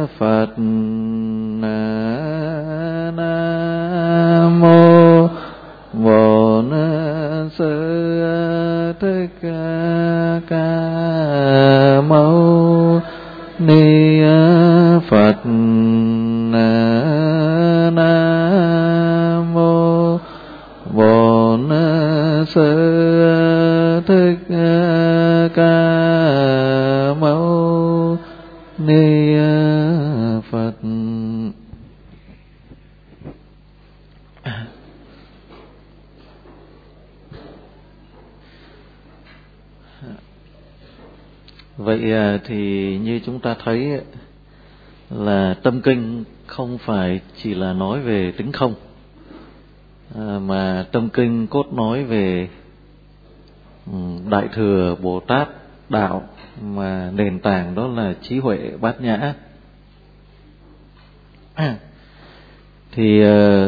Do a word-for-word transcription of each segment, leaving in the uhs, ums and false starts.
Phật. Nam mô Bổn Sư Thích Ca Mâu Ni Phật. Nam mô Bổn Sư Thích Ca Mâu Ni Phật. Vậy thì như chúng ta thấy là tâm kinh không phải chỉ là nói về tính không, mà tâm kinh cốt nói về Đại Thừa Bồ Tát đạo, mà nền tảng đó là trí huệ bát nhã. Thì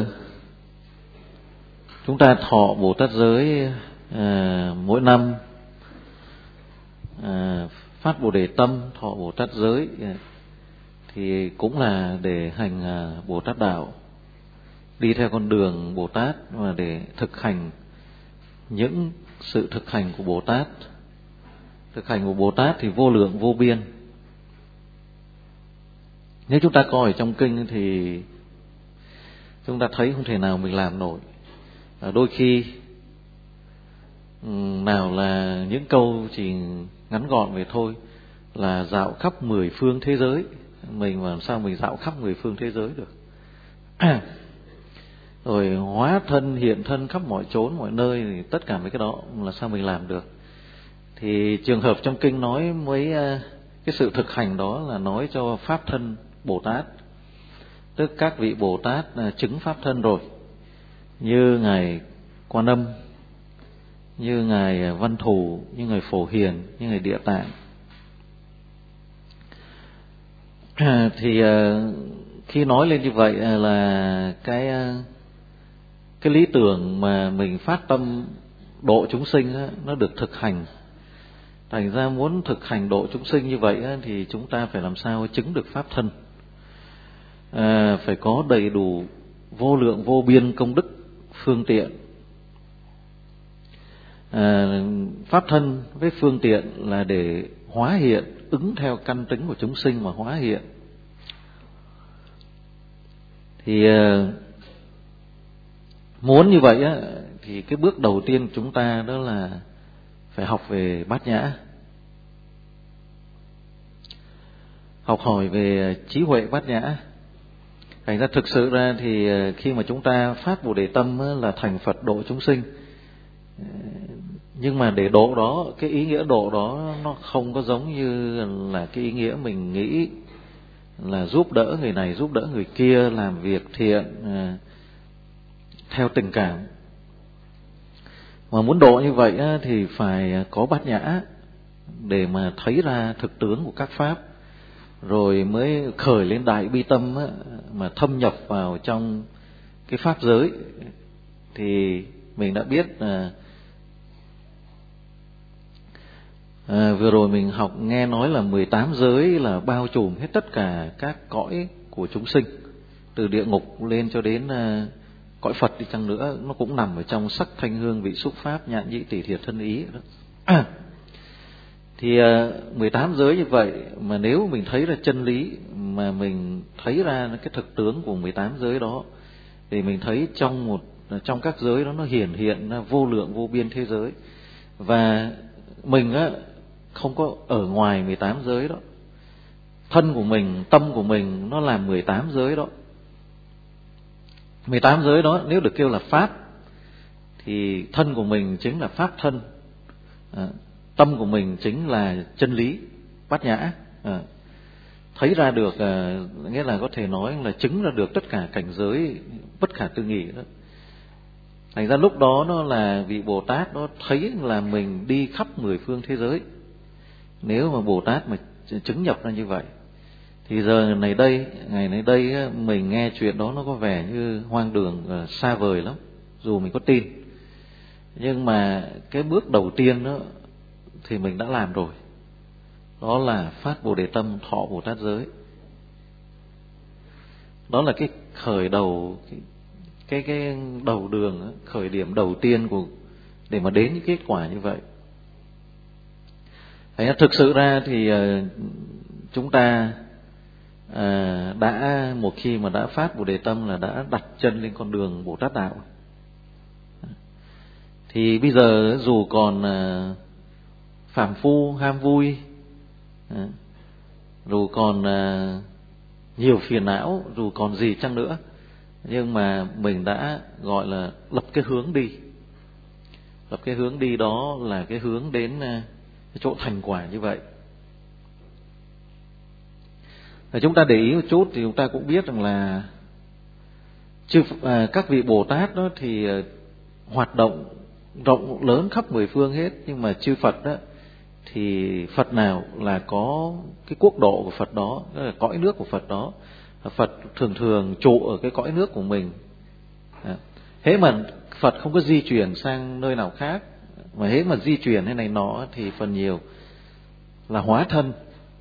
chúng ta thọ Bồ Tát giới mỗi năm, phát Bồ Đề tâm, thọ Bồ Tát giới, thì cũng là để hành Bồ Tát đạo, đi theo con đường Bồ Tát và để thực hành những sự thực hành của Bồ Tát. Thực hành của Bồ Tát thì vô lượng vô biên. Nếu chúng ta coi ở trong kinh thì chúng ta thấy không thể nào mình làm nổi. Đôi khi nào là những câu chỉ ngắn gọn về thôi là dạo khắp mười phương thế giới. Mình làm sao mình dạo khắp mười phương thế giới được? Rồi hóa thân, hiện thân khắp mọi chốn, mọi nơi, thì tất cả mấy cái đó là sao mình làm được? Thì trường hợp trong kinh nói mấy cái sự thực hành đó là nói cho Pháp thân Bồ Tát, tức các vị Bồ Tát chứng Pháp thân rồi, như Ngài Quan Âm, như Ngài Văn Thù, như Ngài Phổ Hiền, như Ngài Địa Tạng. Thì khi nói lên như vậy là cái cái lý tưởng mà mình phát tâm độ chúng sinh á, nó được thực hành. Thành ra muốn thực hành độ chúng sinh như vậy á, thì chúng ta phải làm sao chứng được Pháp thân, à, phải có đầy đủ vô lượng vô biên công đức phương tiện. À, Pháp thân với phương tiện là để hóa hiện, ứng theo căn tính của chúng sinh mà hóa hiện. Thì à, muốn như vậy á, thì cái bước đầu tiên chúng ta đó là phải học về bát nhã, học hỏi về trí huệ bát nhã. Thành ra thực sự ra thì khi mà chúng ta phát Bồ Đề tâm á, là thành Phật độ chúng sinh. Nhưng mà để độ đó, cái ý nghĩa độ đó nó không có giống như là cái ý nghĩa mình nghĩ là giúp đỡ người này, giúp đỡ người kia, làm việc thiện à, theo tình cảm. Mà muốn độ như vậy á, thì phải có bát nhã để mà thấy ra thực tướng của các pháp, rồi mới khởi lên đại bi tâm á, mà thâm nhập vào trong cái pháp giới. Thì mình đã biết là à, vừa rồi mình học nghe nói là mười tám giới là bao trùm hết tất cả các cõi của chúng sinh, từ địa ngục lên cho đến à, cõi Phật đi chăng nữa, nó cũng nằm ở trong sắc thanh hương vị xúc pháp nhạn nhĩ tỷ thiệt thân ý đó. À, thì à, mười tám giới như vậy mà nếu mình thấy ra chân lý, mà mình thấy ra cái thực tướng của mười tám giới đó, thì mình thấy trong một trong các giới đó nó hiển hiện ra vô lượng vô biên thế giới. Và mình á không có ở ngoài mười tám giới đó. Thân của mình, tâm của mình nó là mười tám giới đó. mười tám giới đó nếu được kêu là pháp, thì thân của mình chính là pháp thân, à, tâm của mình chính là chân lý bát nhã. À, thấy ra được, à, nghĩa là có thể nói là chứng ra được tất cả cảnh giới bất khả tư nghị đó. Thành ra lúc đó nó là vị Bồ Tát nó thấy là mình đi khắp mười phương thế giới. Nếu mà Bồ Tát mà chứng nhập ra như vậy, thì giờ này đây, ngày này đây mình nghe chuyện đó nó có vẻ như hoang đường, xa vời lắm, dù mình có tin. Nhưng mà cái bước đầu tiên đó thì mình đã làm rồi. Đó là phát Bồ Đề tâm, thọ Bồ Tát giới. Đó là cái khởi đầu, cái cái, cái đầu đường, khởi điểm đầu tiên của để mà đến những kết quả như vậy. Thế thực sự ra thì chúng ta đã một khi mà đã phát Bồ Đề tâm là đã đặt chân lên con đường Bồ Tát đạo. Thì bây giờ dù còn phàm phu ham vui, dù còn nhiều phiền não, dù còn gì chăng nữa, nhưng mà mình đã gọi là lập cái hướng đi. Lập cái hướng đi đó là cái hướng đến cái chỗ thành quả như vậy. Và chúng ta để ý một chút thì chúng ta cũng biết rằng là chư, à, các vị Bồ Tát đó thì hoạt động rộng lớn khắp mười phương hết, nhưng mà chư Phật đó thì Phật nào là có cái quốc độ của Phật đó, tức là cõi nước của Phật đó. Phật thường thường trụ ở cái cõi nước của mình. Thế mà Phật không có di chuyển sang nơi nào khác, mà hễ mà di chuyển thế này nọ thì phần nhiều là hóa thân.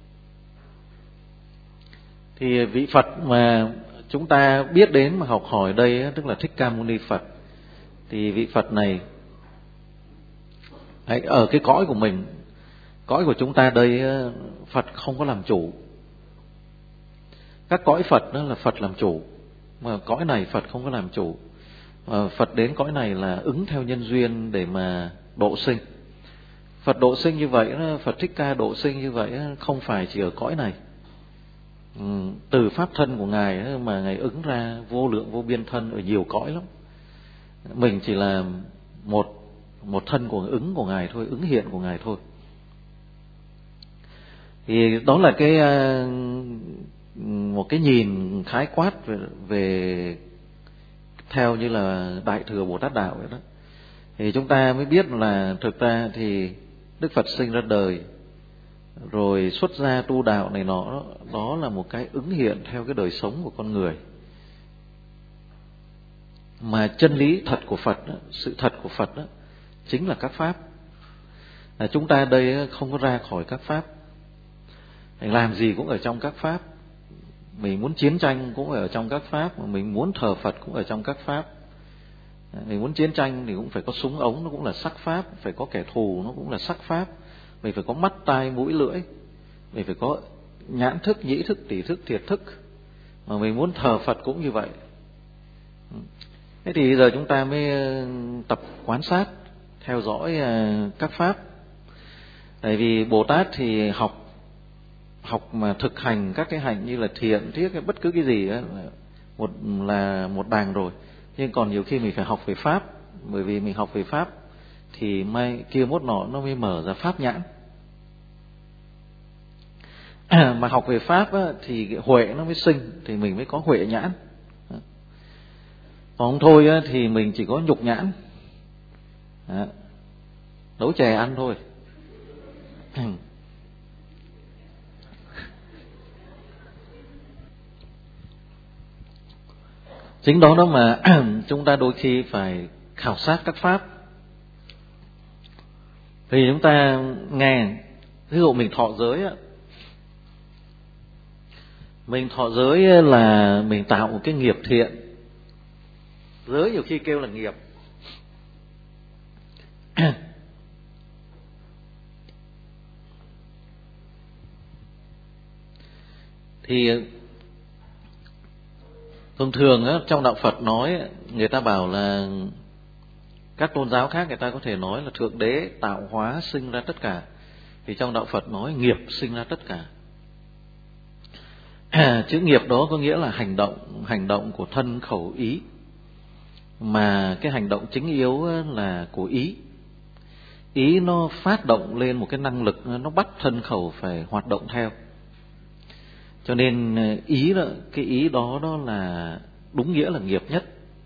Thì vị Phật mà chúng ta biết đến mà học hỏi đây, tức là Thích Ca Mâu Ni Phật, thì vị Phật này ở cái cõi của mình, cõi của chúng ta đây, Phật không có làm chủ. Các cõi Phật đó là Phật làm chủ, mà cõi này Phật không có làm chủ. Phật đến cõi này là ứng theo nhân duyên để mà độ sinh. Phật độ sinh như vậy, Phật Thích Ca độ sinh như vậy không phải chỉ ở cõi này. Từ pháp thân của Ngài mà Ngài ứng ra vô lượng vô biên thân ở nhiều cõi lắm. Mình chỉ là một một thân của ứng của Ngài thôi, ứng hiện của Ngài thôi. Thì đó là cái một cái nhìn khái quát về, về theo như là Đại Thừa Bồ Tát Đạo vậy đó. Thì chúng ta mới biết là thực ra thì Đức Phật sinh ra đời rồi xuất gia tu đạo này nọ đó, đó là một cái ứng hiện theo cái đời sống của con người. Mà chân lý thật của Phật đó, sự thật của Phật đó chính là các pháp. À, chúng ta đây không có ra khỏi các pháp, mình làm gì cũng ở trong các pháp. Mình muốn chiến tranh cũng ở trong các pháp, mà mình muốn thờ Phật cũng ở trong các pháp. Mình muốn chiến tranh thì cũng phải có súng ống, nó cũng là sắc pháp. Phải có kẻ thù, nó cũng là sắc pháp. Mình phải có mắt, tai, mũi, lưỡi. Mình phải có nhãn thức, nhĩ thức, tỷ thức, thiệt thức. Mà mình muốn thờ Phật cũng như vậy. Thế thì giờ chúng ta mới tập quan sát, theo dõi các pháp. Tại vì Bồ Tát thì học học mà thực hành các cái hành như là thiện, thiết, bất cứ cái gì đó, một là một đàng rồi. Nhưng còn nhiều khi mình phải học về pháp, bởi vì mình học về pháp thì mai kia mốt nọ nó mới mở ra pháp nhãn. À, mà học về pháp á, thì cái huệ nó mới sinh, thì mình mới có huệ nhãn. Còn không thôi á, thì mình chỉ có nhục nhãn. À, nấu chè ăn thôi. Chính đó đó mà chúng ta đôi khi phải khảo sát các pháp. Thì chúng ta nghe, ví dụ mình thọ giới á, mình thọ giới là mình tạo một cái nghiệp thiện. Giới nhiều khi kêu là nghiệp. Thì thường thường á, trong đạo Phật nói, người ta bảo là các tôn giáo khác người ta có thể nói là Thượng Đế tạo hóa sinh ra tất cả. Thì trong đạo Phật nói nghiệp sinh ra tất cả. À, chữ nghiệp đó có nghĩa là hành động, hành động của thân khẩu ý. Mà cái hành động chính yếu là của ý. Ý nó phát động lên một cái năng lực, nó bắt thân khẩu phải hoạt động theo. Cho nên ý đó, cái ý đó đó là đúng nghĩa là nghiệp nhất.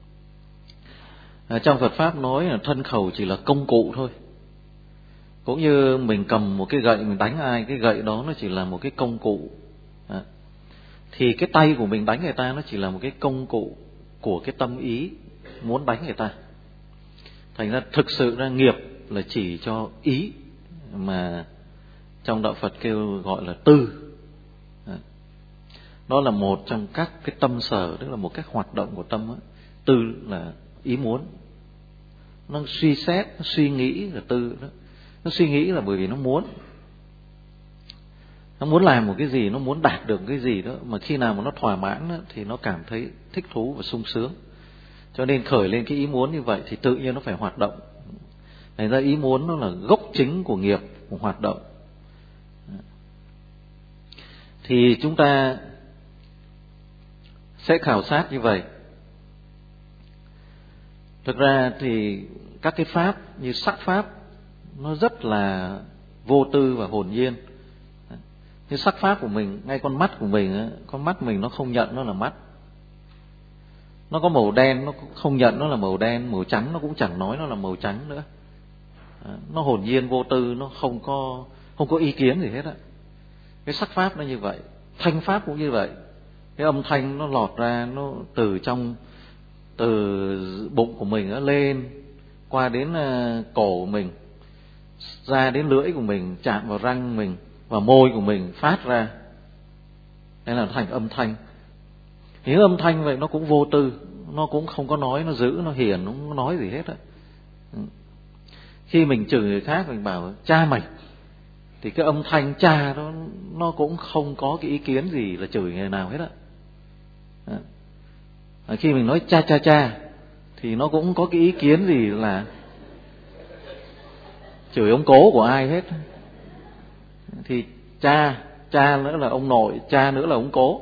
À, trong Phật Pháp nói là thân khẩu chỉ là công cụ thôi. Cũng như mình cầm một cái gậy mình đánh ai, cái gậy đó nó chỉ là một cái công cụ. À, thì cái tay của mình đánh người ta nó chỉ là một cái công cụ của cái tâm ý muốn đánh người ta. Thành ra thực sự ra nghiệp là chỉ cho ý, mà trong đạo Phật kêu gọi là tư. À, Đó là một trong các cái tâm sở, tức là một cách hoạt động của tâm đó. Tư là ý muốn. Nó suy xét, nó suy nghĩ là tư đó. Nó suy nghĩ là bởi vì nó muốn. Nó muốn làm một cái gì, nó muốn đạt được cái gì đó. Mà khi nào mà nó thỏa mãn đó, thì nó cảm thấy thích thú và sung sướng. Cho nên khởi lên cái ý muốn như vậy thì tự nhiên nó phải hoạt động. Thành ra ý muốn nó là gốc chính của nghiệp, của hoạt động. Thì chúng ta sẽ khảo sát như vậy. Thực ra thì các cái pháp như sắc pháp nó rất là vô tư và hồn nhiên. Như sắc pháp của mình, ngay con mắt của mình, con mắt mình nó không nhận nó là mắt. Nó có màu đen, nó không nhận nó là màu đen. Màu trắng nó cũng chẳng nói nó là màu trắng nữa. Nó hồn nhiên vô tư, nó không có không có ý kiến gì hết á. Cái sắc pháp nó như vậy. Thanh pháp cũng như vậy. Cái âm thanh nó lọt ra, nó từ trong từ bụng của mình nó lên, qua đến cổ của mình, ra đến lưỡi của mình, chạm vào răng mình, vào môi của mình, phát ra. Đây là thành âm thanh. Những âm thanh vậy nó cũng vô tư, nó cũng không có nói, nó giữ, nó hiền, nó không có nói gì hết á. Khi mình chửi người khác, mình bảo cha mày, thì cái âm thanh cha đó nó cũng không có cái ý kiến gì là chửi người nào hết á. À, khi mình nói cha cha cha thì nó cũng có cái ý kiến gì là chửi ông cố của ai hết. Thì cha, cha nữa là ông nội, cha nữa là ông cố.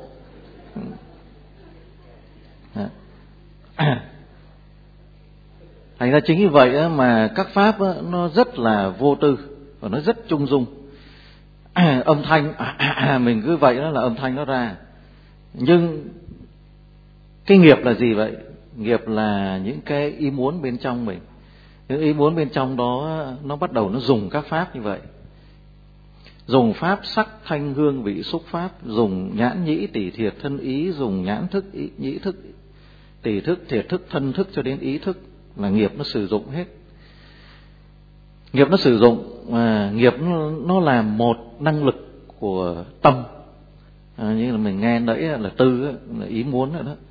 Thành ra chính như vậy mà các pháp nó rất là vô tư và nó rất trung dung. Âm thanh mình cứ vậy đó là âm thanh nó ra. Nhưng cái nghiệp là gì vậy? Nghiệp là những cái ý muốn bên trong mình. Những ý muốn bên trong đó nó bắt đầu nó dùng các pháp như vậy. Dùng pháp sắc thanh hương vị xúc pháp, dùng nhãn nhĩ tỷ thiệt thân ý, dùng nhãn thức ý, nhĩ thức tỷ thức thiệt thức thân thức cho đến ý thức, là nghiệp nó sử dụng hết. Nghiệp nó sử dụng, à, nghiệp nó, nó là một năng lực của tâm. À, như là mình nghe nãy là tư, là ý muốn rồi đó.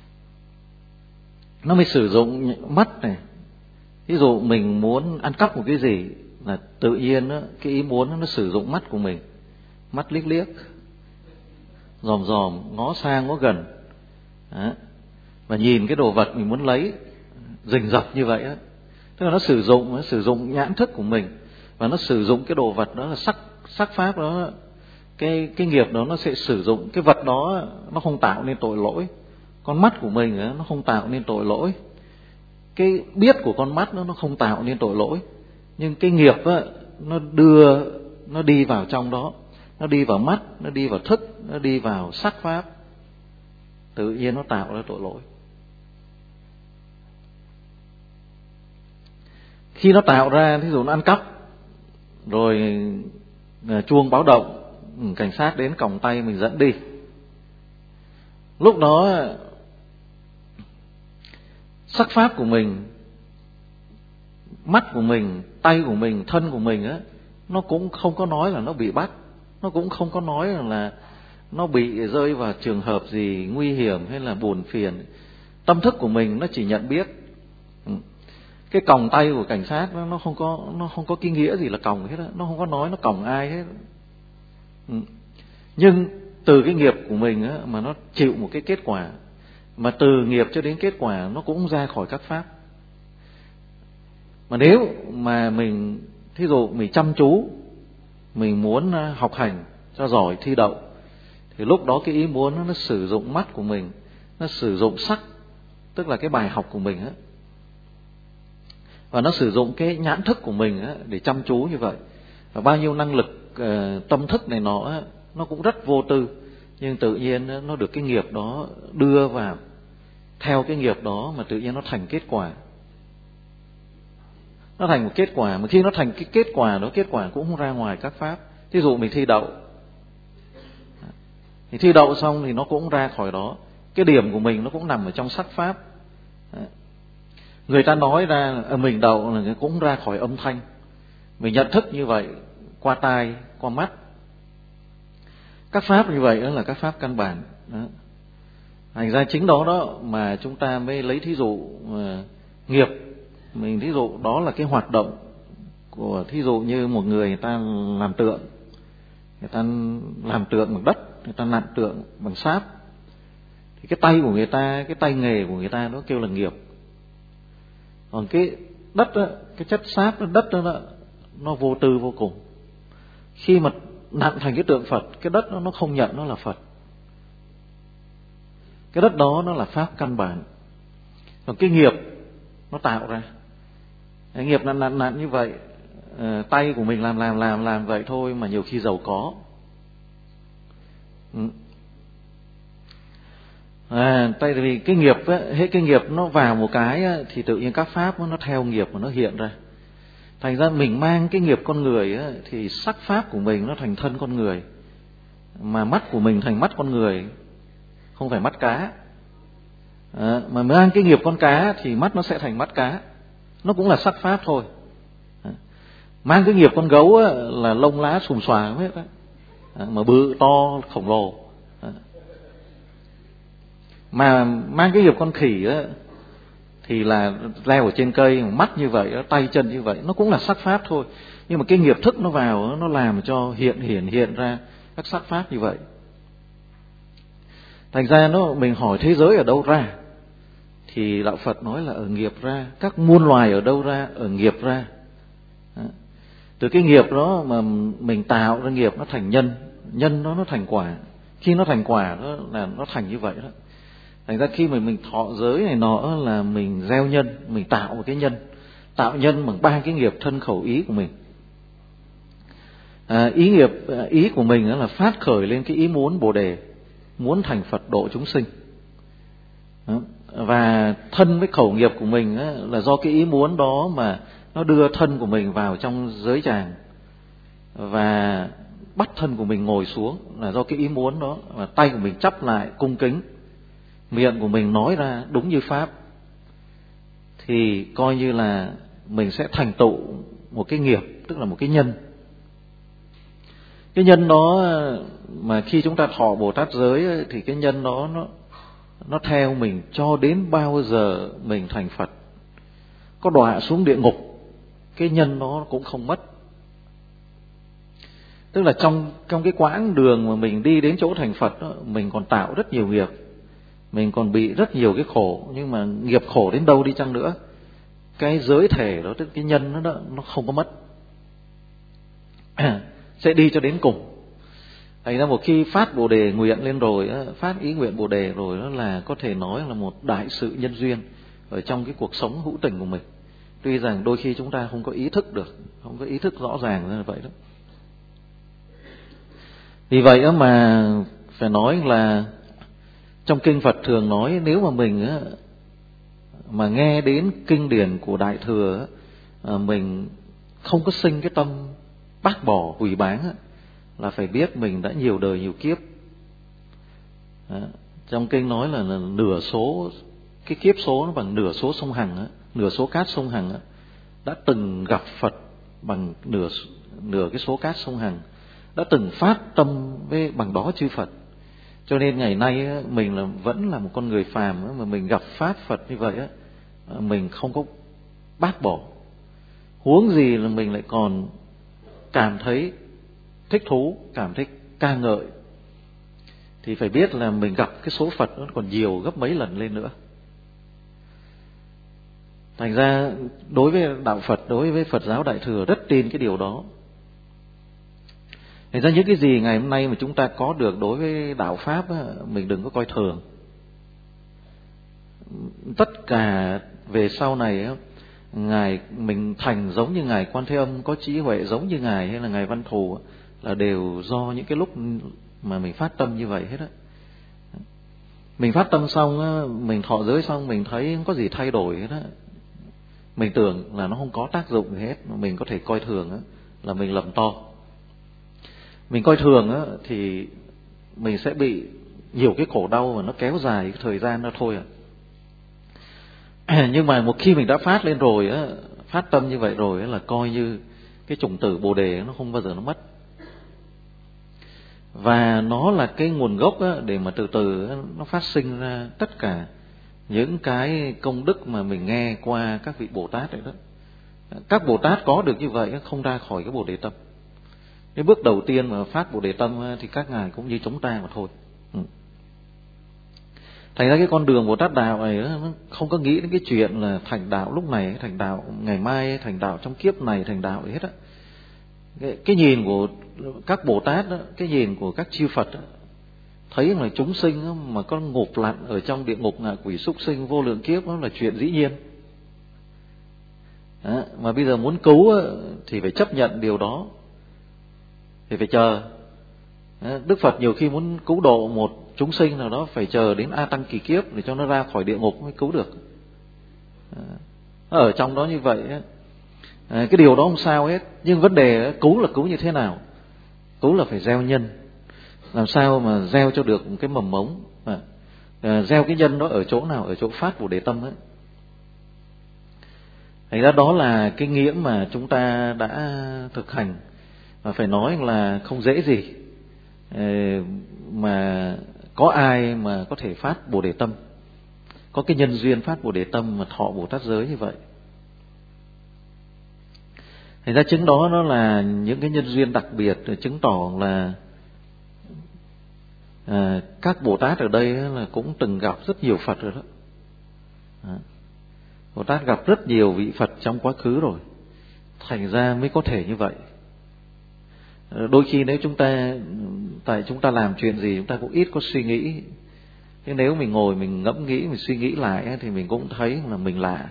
Nó mới sử dụng mắt này. Ví dụ mình muốn ăn cắp một cái gì là tự nhiên đó, cái ý muốn đó, nó sử dụng mắt của mình. Mắt liếc liếc, dòm dòm, ngó xa ngó gần đó. Và nhìn cái đồ vật mình muốn lấy rình rập như vậy đó. Tức là nó sử dụng nó sử dụng nhãn thức của mình. Và nó sử dụng cái đồ vật đó là sắc sắc pháp đó. Cái, cái nghiệp đó nó sẽ sử dụng cái vật đó, nó không tạo nên tội lỗi. Con mắt của mình đó, nó không tạo nên tội lỗi. Cái biết của con mắt đó, nó không tạo nên tội lỗi. Nhưng cái nghiệp đó, nó đưa, nó đi vào trong đó. Nó đi vào mắt, nó đi vào thức, nó đi vào sắc pháp. Tự nhiên nó tạo ra tội lỗi. Khi nó tạo ra, ví dụ nó ăn cắp, rồi chuông báo động, cảnh sát đến còng tay mình dẫn đi. Lúc đó sắc pháp của mình, mắt của mình, tay của mình, thân của mình á, nó cũng không có nói là nó bị bắt. Nó cũng không có nói là nó bị rơi vào trường hợp gì nguy hiểm hay là buồn phiền. Tâm thức của mình nó chỉ nhận biết. Cái còng tay của cảnh sát nó không có nó không có cái nghĩa gì là còng hết á, nó không có nói nó còng ai hết. Nhưng từ cái nghiệp của mình á, mà nó chịu một cái kết quả, mà từ nghiệp cho đến kết quả nó cũng ra khỏi các pháp. Mà nếu mà mình thí dụ mình chăm chú, mình muốn học hành cho giỏi thi đậu, thì lúc đó cái ý muốn nó, nó sử dụng mắt của mình, nó sử dụng sắc, tức là cái bài học của mình á, và nó sử dụng cái nhãn thức của mình á, để chăm chú như vậy. Và bao nhiêu năng lực uh, tâm thức này nó á, nó cũng rất vô tư, nhưng tự nhiên nó được cái nghiệp đó đưa vào, theo cái nghiệp đó mà tự nhiên nó thành kết quả. Nó thành một kết quả, mà khi nó thành cái kết quả đó, kết quả cũng không ra ngoài các pháp. Ví dụ mình thi đậu, thì thi đậu xong thì nó cũng ra khỏi đó. Cái điểm của mình nó cũng nằm ở trong sắc pháp. Người ta nói ra mình đậu là cũng ra khỏi âm thanh. Mình nhận thức như vậy qua tai, qua mắt. Các pháp như vậy đó là các pháp căn bản. Thành ra chính đó đó mà chúng ta mới lấy thí dụ uh, nghiệp. Mình thí dụ đó là cái hoạt động của, thí dụ như một người người ta làm tượng, người ta làm tượng bằng đất, người ta làm tượng bằng sáp, thì cái tay của người ta, cái tay nghề của người ta nó kêu là nghiệp. Còn cái đất đó, cái chất sáp đó, đất đó, đó nó vô tư vô cùng. Khi mà nặn thành cái tượng Phật, cái đất đó nó không nhận nó là Phật. Cái đất đó nó là pháp căn bản. Còn cái nghiệp nó tạo ra, cái nghiệp nặn nặn nặn như vậy, à, tay của mình làm làm làm làm vậy thôi mà nhiều khi giàu có. Ừ. À, tại vì cái nghiệp á, hết cái nghiệp nó vào một cái á, thì tự nhiên các pháp nó theo nghiệp mà nó hiện ra. Thành ra mình mang cái nghiệp con người á, thì sắc pháp của mình nó thành thân con người, mà mắt của mình thành mắt con người, không phải mắt cá. À, mà mang cái nghiệp con cá thì mắt nó sẽ thành mắt cá, nó cũng là sắc pháp thôi. À, mang cái nghiệp con gấu á, là lông lá xùm xòa hết á, à, mà bự to khổng lồ. À, mà mang cái nghiệp con khỉ á, thì là leo ở trên cây, mắt như vậy, tay chân như vậy, nó cũng là sắc pháp thôi. Nhưng mà cái nghiệp thức nó vào, nó làm cho hiện hiện hiện ra các sắc pháp như vậy. Thành ra nó mình hỏi thế giới ở đâu ra, thì đạo Phật nói là ở nghiệp ra. Các muôn loài ở đâu ra? Ở nghiệp ra. Đó. Từ cái nghiệp đó mà mình tạo ra nghiệp, nó thành nhân, nhân đó nó thành quả. Khi nó thành quả đó là nó thành như vậy đó. Thành ra khi mình mình thọ giới này nọ là mình gieo nhân, mình tạo một cái nhân, tạo nhân bằng ba cái nghiệp thân khẩu ý của mình. À, ý nghiệp ý của mình là phát khởi lên cái ý muốn Bồ đề, muốn thành Phật độ chúng sinh. Đó. Và thân với khẩu nghiệp của mình á, là do cái ý muốn đó mà nó đưa thân của mình vào trong giới tràng, và bắt thân của mình ngồi xuống là do cái ý muốn đó. Và tay của mình chắp lại cung kính, miệng của mình nói ra đúng như pháp, thì coi như là mình sẽ thành tựu một cái nghiệp, tức là một cái nhân. Cái nhân đó mà khi chúng ta thọ Bồ Tát giới thì cái nhân đó nó nó theo mình cho đến bao giờ mình thành Phật. Có đọa xuống địa ngục, cái nhân đó cũng không mất. Tức là trong trong cái quãng đường mà mình đi đến chỗ thành Phật đó, mình còn tạo rất nhiều nghiệp, mình còn bị rất nhiều cái khổ. Nhưng mà nghiệp khổ đến đâu đi chăng nữa, cái giới thể đó, tức cái nhân đó, đó nó không có mất, sẽ đi cho đến cùng. Thành ra một khi phát Bồ đề nguyện lên rồi, phát ý nguyện Bồ đề rồi, đó là có thể nói là một đại sự nhân duyên ở trong cái cuộc sống hữu tình của mình. Tuy rằng đôi khi chúng ta không có ý thức được, không có ý thức rõ ràng như vậy đó. Vì vậy đó mà phải nói là trong kinh Phật thường nói, nếu mà mình mà nghe đến kinh điển của Đại Thừa, mình không có sinh cái tâm bác bỏ hủy báng, là phải biết mình đã nhiều đời nhiều kiếp. Đó. Trong kinh nói là, là nửa số cái kiếp số nó bằng nửa số sông Hằng, nửa số cát sông Hằng đã từng gặp Phật bằng nửa nửa cái số cát sông Hằng, đã từng phát tâm với bằng đó chư Phật. Cho nên ngày nay mình là vẫn là một con người phàm mà mình gặp pháp Phật như vậy á, mình không có bác bỏ. Huống gì là mình lại còn cảm thấy thích thú, cảm thấy ca ngợi, thì phải biết là mình gặp cái số Phật nó còn nhiều gấp mấy lần lên nữa. Thành ra đối với đạo Phật, đối với Phật giáo Đại Thừa rất tin cái điều đó. Thành ra những cái gì ngày hôm nay mà chúng ta có được đối với đạo Pháp á, mình đừng có coi thường. Tất cả về sau này á, Ngài mình thành giống như Ngài Quan Thế Âm, có trí huệ giống như Ngài, hay là Ngài Văn Thù, là đều do những cái lúc mà mình phát tâm như vậy hết á. Mình phát tâm xong á, mình thọ giới xong mình thấy không có gì thay đổi hết á, mình tưởng là nó không có tác dụng gì hết, mà mình có thể coi thường á, là mình lầm to. Mình coi thường á, thì mình sẽ bị nhiều cái khổ đau, và nó kéo dài cái thời gian đó thôi à. Nhưng mà một khi mình đã phát lên rồi á, phát tâm như vậy rồi á, là coi như cái chủng tử Bồ đề nó không bao giờ nó mất. Và nó là cái nguồn gốc á, để mà từ từ nó phát sinh ra tất cả những cái công đức mà mình nghe qua các vị Bồ Tát đấy đó. Các Bồ Tát có được như vậy không ra khỏi cái Bồ Đề Tâm. Cái bước đầu tiên mà phát Bồ Đề Tâm thì các ngài cũng như chúng ta mà thôi. Ừ. Thành ra cái con đường Bồ Tát đạo này nó không có nghĩ đến cái chuyện là thành đạo lúc này, thành đạo ngày mai, thành đạo trong kiếp này, thành đạo hết á. Cái, cái nhìn của các Bồ Tát đó, cái nhìn của các chư Phật đó, thấy là chúng sinh đó, mà có ngục lặn ở trong địa ngục ngạ quỷ súc sinh vô lượng kiếp đó là chuyện dĩ nhiên. Đó, mà bây giờ muốn cứu đó, thì phải chấp nhận điều đó, thì phải chờ. Đó, Đức Phật nhiều khi muốn cứu độ một chúng sinh nào đó phải chờ đến A Tăng kỳ kiếp để cho nó ra khỏi địa ngục mới cứu được. Đó, ở trong đó như vậy đó, À, cái điều đó không sao hết. Nhưng vấn đề cứu là cứu như thế nào? Cứu là phải gieo nhân. Làm sao mà gieo cho được một cái mầm mống, à, à, gieo cái nhân đó ở chỗ nào? Ở chỗ phát Bồ Đề Tâm ấy. Thành ra đó là cái nghĩa mà chúng ta đã thực hành. Và phải nói là không dễ gì mà có ai mà có thể phát Bồ Đề Tâm, có cái nhân duyên phát Bồ Đề Tâm mà thọ Bồ Tát giới như vậy. Thành ra chứng đó nó là những cái nhân duyên đặc biệt, chứng tỏ là à, các Bồ Tát ở đây là cũng từng gặp rất nhiều Phật rồi đó. À, Bồ Tát gặp rất nhiều vị Phật trong quá khứ rồi, thành ra mới có thể như vậy. Đôi khi nếu chúng ta, tại chúng ta làm chuyện gì chúng ta cũng ít có suy nghĩ. Thế nếu mình ngồi mình ngẫm nghĩ, mình suy nghĩ lại thì mình cũng thấy là mình lạ.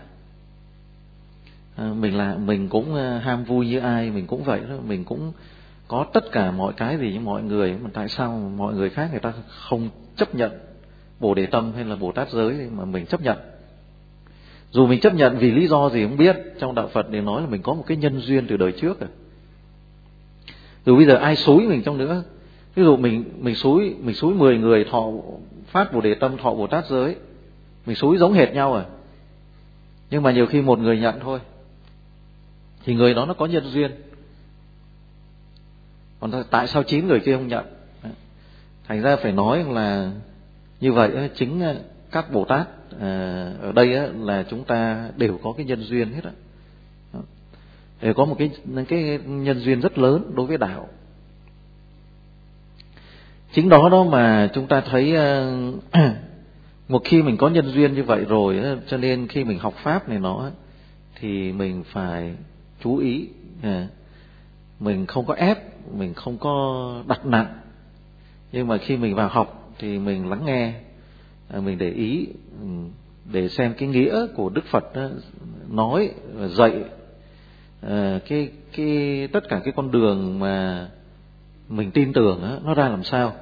À, mình là mình cũng ham vui như ai, mình cũng vậy đó, mình cũng có tất cả mọi cái gì như mọi người, mà tại sao mọi người khác người ta không chấp nhận Bồ Đề Tâm hay là Bồ Tát giới mà mình chấp nhận? Dù mình chấp nhận vì lý do gì không biết, trong đạo Phật đều nói là mình có một cái nhân duyên từ đời trước rồi. Dù bây giờ ai xúi mình trong nữa, ví dụ mình mình xúi mình xúi mười người thọ phát Bồ Đề Tâm, thọ Bồ Tát giới, mình xúi giống hệt nhau à, nhưng mà nhiều khi một người nhận thôi, thì người đó nó có nhân duyên. Còn tại sao chín người kia không nhận? Thành ra phải nói là như vậy, chính các Bồ Tát ở đây là chúng ta đều có cái nhân duyên hết á, đều có một cái cái nhân duyên rất lớn đối với đạo. Chính đó đó mà chúng ta thấy một khi mình có nhân duyên như vậy rồi, cho nên khi mình học pháp này nó thì mình phải chú ý, mình không có ép, mình không có đặt nặng, nhưng mà khi mình vào học thì mình lắng nghe, mình để ý để xem cái nghĩa của Đức Phật nói và dạy cái cái tất cả cái con đường mà mình tin tưởng nó ra làm sao.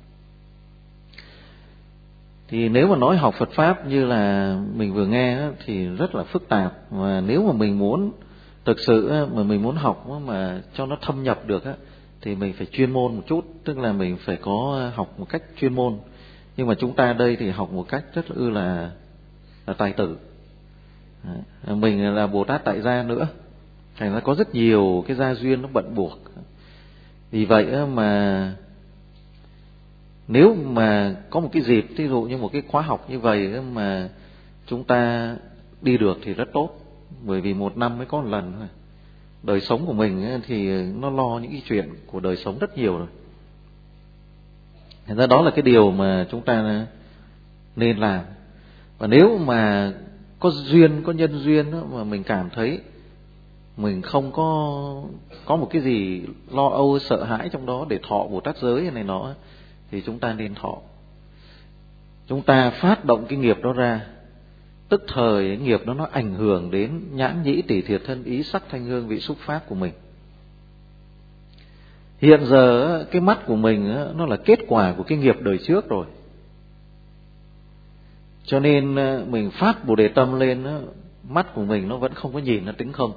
Thì nếu mà nói học Phật pháp như là mình vừa nghe thì rất là phức tạp, và nếu mà mình muốn thực sự mà mình muốn học mà cho nó thâm nhập được thì mình phải chuyên môn một chút, tức là mình phải có học một cách chuyên môn. Nhưng mà chúng ta đây thì học một cách rất ư là, là tài tử. Mình là Bồ Tát tại gia nữa, thành ra có rất nhiều cái gia duyên nó bận buộc. Vì vậy mà nếu mà có một cái dịp, ví dụ như một cái khóa học như vậy mà chúng ta đi được thì rất tốt, bởi vì một năm mới có một lần thôi. Đời sống của mình thì nó lo những cái chuyện của đời sống rất nhiều rồi. Thành ra đó là cái điều mà chúng ta nên làm. Và nếu mà có duyên, có nhân duyên đó, mà mình cảm thấy mình không có có một cái gì lo âu, sợ hãi trong đó để thọ Bồ Tát giới này nọ, thì chúng ta nên thọ. Chúng ta phát động cái nghiệp đó ra, tức thời cái nghiệp đó nó ảnh hưởng đến nhãn nhĩ tỷ thiệt thân ý sắc thanh hương vị xúc pháp của mình. Hiện giờ cái mắt của mình nó là kết quả của cái nghiệp đời trước rồi, cho nên mình phát Bồ Đề Tâm lên, mắt của mình nó vẫn không có nhìn, nó tính không.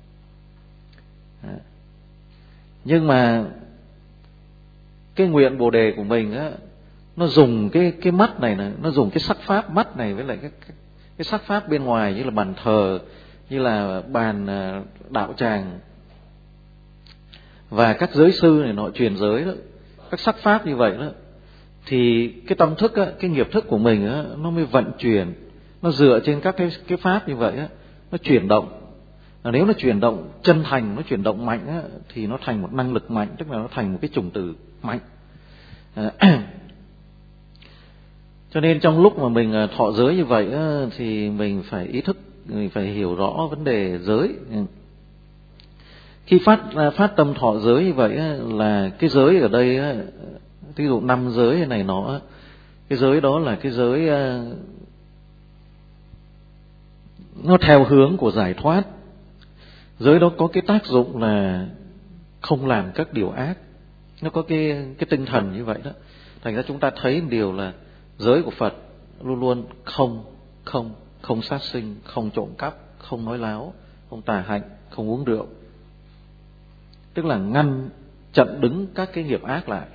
Nhưng mà cái nguyện Bồ Đề của mình á, nó dùng cái cái mắt này, này, nó dùng cái sắc pháp mắt này với lại cái, cái cái sắc pháp bên ngoài, như là bàn thờ, như là bàn đạo tràng và các giới sư này nọ truyền giới đó, các sắc pháp như vậy đó, thì cái tâm thức á, cái nghiệp thức của mình á, nó mới vận chuyển, nó dựa trên các cái cái pháp như vậy á, nó chuyển động. Và nếu nó chuyển động chân thành, nó chuyển động mạnh á, thì nó thành một năng lực mạnh, tức là nó thành một cái chủng tử mạnh. À, cho nên trong lúc mà mình thọ giới như vậy á, thì mình phải ý thức, mình phải hiểu rõ vấn đề giới. Khi phát phát tâm thọ giới như vậy á, là cái giới ở đây á, ví dụ năm giới này nó, cái giới đó là cái giới nó theo hướng của giải thoát. Giới đó có cái tác dụng là không làm các điều ác, nó có cái cái tinh thần như vậy đó. Thành ra chúng ta thấy một điều là giới của Phật luôn luôn không không không sát sinh, không trộm cắp, không nói láo, không tà hạnh, không uống rượu, tức là ngăn chặn đứng các cái nghiệp ác lại.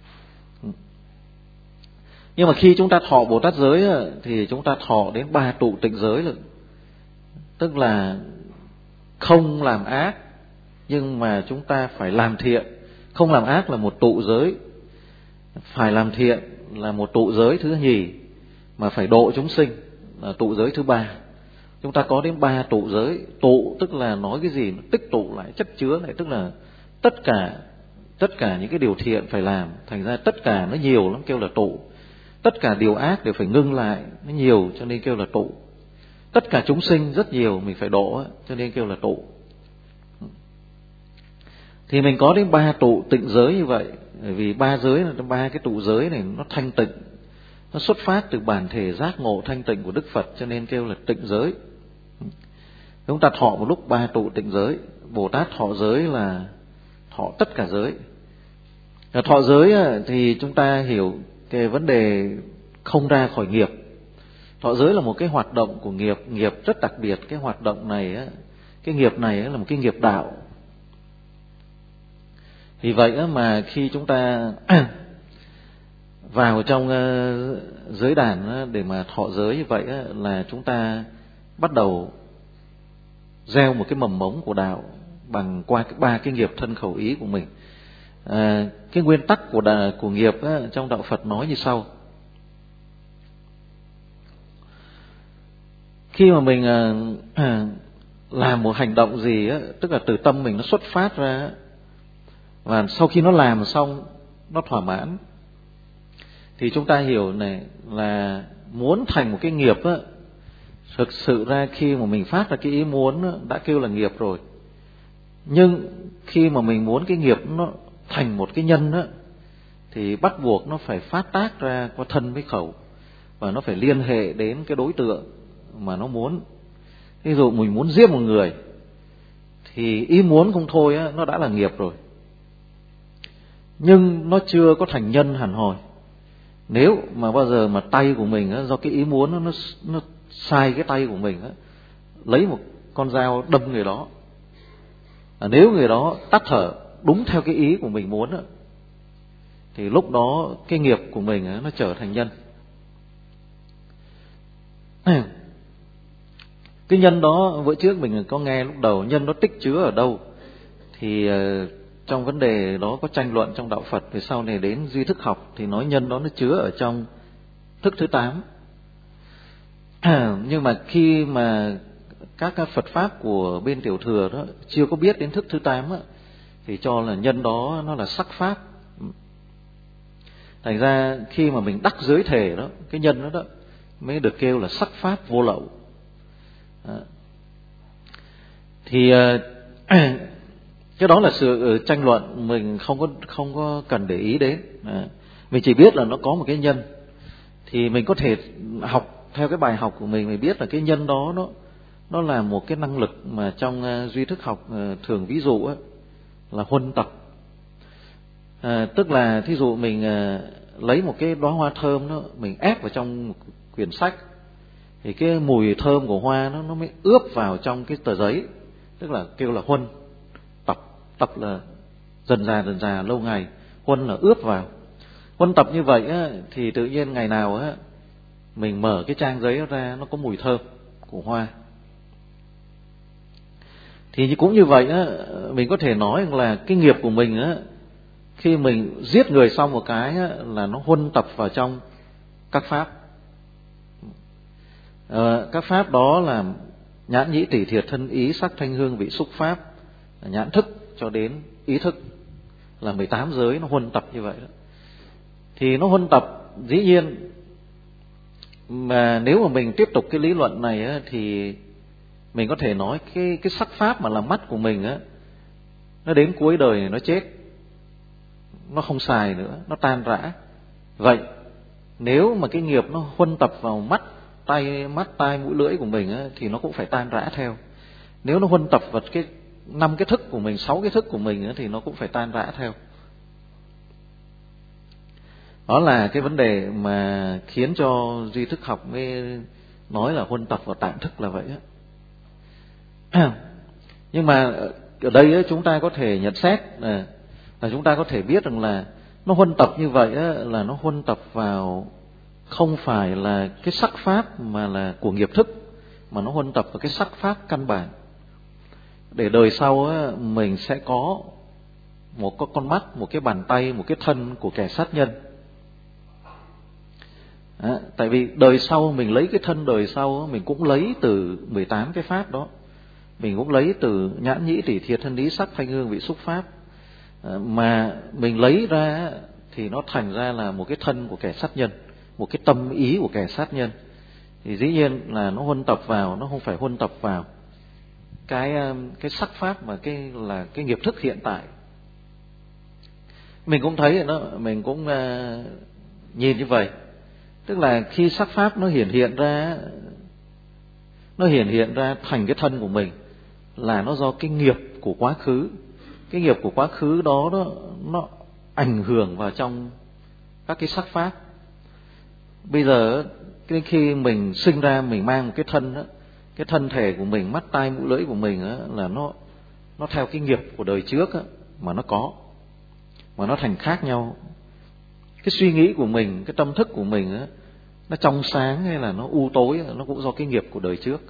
Nhưng mà khi chúng ta thọ Bồ Tát giới thì chúng ta thọ đến ba trụ tịnh giới rồi, tức là không làm ác nhưng mà chúng ta phải làm thiện. Không làm ác là một trụ giới, phải làm thiện là một trụ giới thứ nhì, mà phải độ chúng sinh là trụ giới thứ ba. Chúng ta có đến ba trụ giới. Tụ tức là nói cái gì nó tích tụ lại, chất chứa lại, tức là tất cả tất cả những cái điều thiện phải làm, thành ra tất cả nó nhiều lắm kêu là tụ. Tất cả điều ác đều phải ngưng lại, nó nhiều cho nên kêu là tụ. Tất cả chúng sinh rất nhiều mình phải độ cho nên kêu là tụ. Thì mình có đến ba trụ tịnh giới như vậy, bởi vì ba giới là ba cái trụ giới này nó thanh tịnh, nó xuất phát từ bản thể giác ngộ thanh tịnh của Đức Phật, cho nên kêu là tịnh giới. Chúng ta thọ một lúc ba trụ tịnh giới. Bồ Tát thọ giới là thọ tất cả giới. Thọ giới thì chúng ta hiểu cái vấn đề không ra khỏi nghiệp. Thọ giới là một cái hoạt động của nghiệp, nghiệp rất đặc biệt. Cái hoạt động này, cái nghiệp này là một cái nghiệp đạo. Vì vậy mà khi chúng ta vào trong giới đàn để mà thọ giới như vậy là chúng ta bắt đầu gieo một cái mầm mống của đạo bằng qua cái ba cái nghiệp thân khẩu ý của mình. À, cái nguyên tắc của đà, của nghiệp á, trong đạo Phật nói như sau: khi mà mình à, làm một hành động gì á, tức là từ tâm mình nó xuất phát ra, và sau khi nó làm xong nó thỏa mãn, thì chúng ta hiểu này là muốn thành một cái nghiệp á, thực sự ra khi mà mình phát ra cái ý muốn á, đã kêu là nghiệp rồi. Nhưng khi mà mình muốn cái nghiệp nó thành một cái nhân á, thì bắt buộc nó phải phát tác ra qua thân với khẩu, và nó phải liên hệ đến cái đối tượng mà nó muốn. Ví dụ mình muốn giết một người thì ý muốn không thôi á, nó đã là nghiệp rồi, nhưng nó chưa có thành nhân hẳn hồi. Nếu mà bao giờ mà tay của mình á, do cái ý muốn nó, nó, nó sai cái tay của mình á, lấy một con dao đâm người đó, à, nếu người đó tắt thở đúng theo cái ý của mình muốn á, thì lúc đó cái nghiệp của mình á, nó trở thành nhân. Cái nhân đó bữa trước mình có nghe lúc đầu, nhân nó tích chứa ở đâu thì uh, trong vấn đề đó có tranh luận trong đạo Phật. Về sau này đến duy thức học thì nói nhân đó nó chứa ở trong thức thứ tám. Nhưng mà khi mà các Phật pháp của bên tiểu thừa đó chưa có biết đến thức thứ tám á, thì cho là nhân đó nó là sắc pháp. Thành ra khi mà mình đắc giới thể đó, cái nhân đó, đó mới được kêu là sắc pháp vô lậu. À, thì cái đó là sự tranh luận, mình không có không có cần để ý đến. À, mình chỉ biết là nó có một cái nhân, thì mình có thể học theo cái bài học của mình, mình biết là cái nhân đó nó nó là một cái năng lực mà trong uh, duy thức học uh, thường ví dụ uh, là huân tập. À, tức là thí dụ mình uh, lấy một cái đóa hoa thơm đó, mình ép vào trong một quyển sách, thì cái mùi thơm của hoa nó nó mới ướp vào trong cái tờ giấy, tức là kêu là huân tập. Tập là dần dà dần dà lâu ngày, huân là ướp vào. Huân tập như vậy á, thì tự nhiên ngày nào á, mình mở cái trang giấy ra nó có mùi thơm của hoa. Thì cũng như vậy á, mình có thể nói là cái nghiệp của mình á, khi mình giết người xong một cái á, là nó huân tập vào trong các pháp. À, các pháp đó là nhãn nhĩ tỷ thiệt thân ý sắc thanh hương vị xúc pháp, nhãn thức cho đến ý thức, là mười tám giới nó huân tập như vậy đó. Thì nó huân tập, dĩ nhiên mà nếu mà mình tiếp tục cái lý luận này á, thì mình có thể nói cái cái sắc pháp mà là mắt của mình á, nó đến cuối đời nó chết, nó không xài nữa, nó tan rã. Vậy nếu mà cái nghiệp nó huân tập vào mắt, tay, mắt, tai, mũi, lưỡi của mình á, thì nó cũng phải tan rã theo. Nếu nó huân tập vào cái năm cái thức của mình, sáu cái thức của mình á, thì nó cũng phải tan rã theo. Đó là cái vấn đề mà khiến cho duy thức học mới nói là huân tập vào tạm thức là vậy á. Nhưng mà ở đây á, chúng ta có thể nhận xét là, là chúng ta có thể biết rằng là nó huân tập như vậy á, là nó huân tập vào không phải là cái sắc pháp mà là của nghiệp thức, mà nó huân tập vào cái sắc pháp căn bản. Để đời sau á, mình sẽ có một con mắt, một cái bàn tay, một cái thân của kẻ sát nhân. À, tại vì đời sau mình lấy cái thân đời sau mình cũng lấy từ mười tám cái pháp đó, mình cũng lấy từ nhãn nhĩ tỷ thiệt thân ý sắc thanh hương vị xúc pháp, à, mà mình lấy ra thì nó thành ra là một cái thân của kẻ sát nhân, một cái tâm ý của kẻ sát nhân. Thì dĩ nhiên là nó huân tập vào, nó không phải huân tập vào cái cái sắc pháp mà cái là cái nghiệp thức hiện tại. Mình cũng thấy nó, mình cũng uh, nhìn như vậy. Tức là khi sắc pháp nó hiện hiện ra, nó hiện hiện ra thành cái thân của mình là nó do cái nghiệp của quá khứ. Cái nghiệp của quá khứ đó nó, nó ảnh hưởng vào trong các cái sắc pháp. Bây giờ cái khi mình sinh ra mình mang một cái thân đó, cái thân thể của mình, mắt tai mũi lưỡi của mình đó, là nó nó theo cái nghiệp của đời trước đó, mà nó có, mà nó thành khác nhau. Cái suy nghĩ của mình, cái tâm thức của mình đó, nó trong sáng hay là nó u tối, nó cũng do cái nghiệp của đời trước.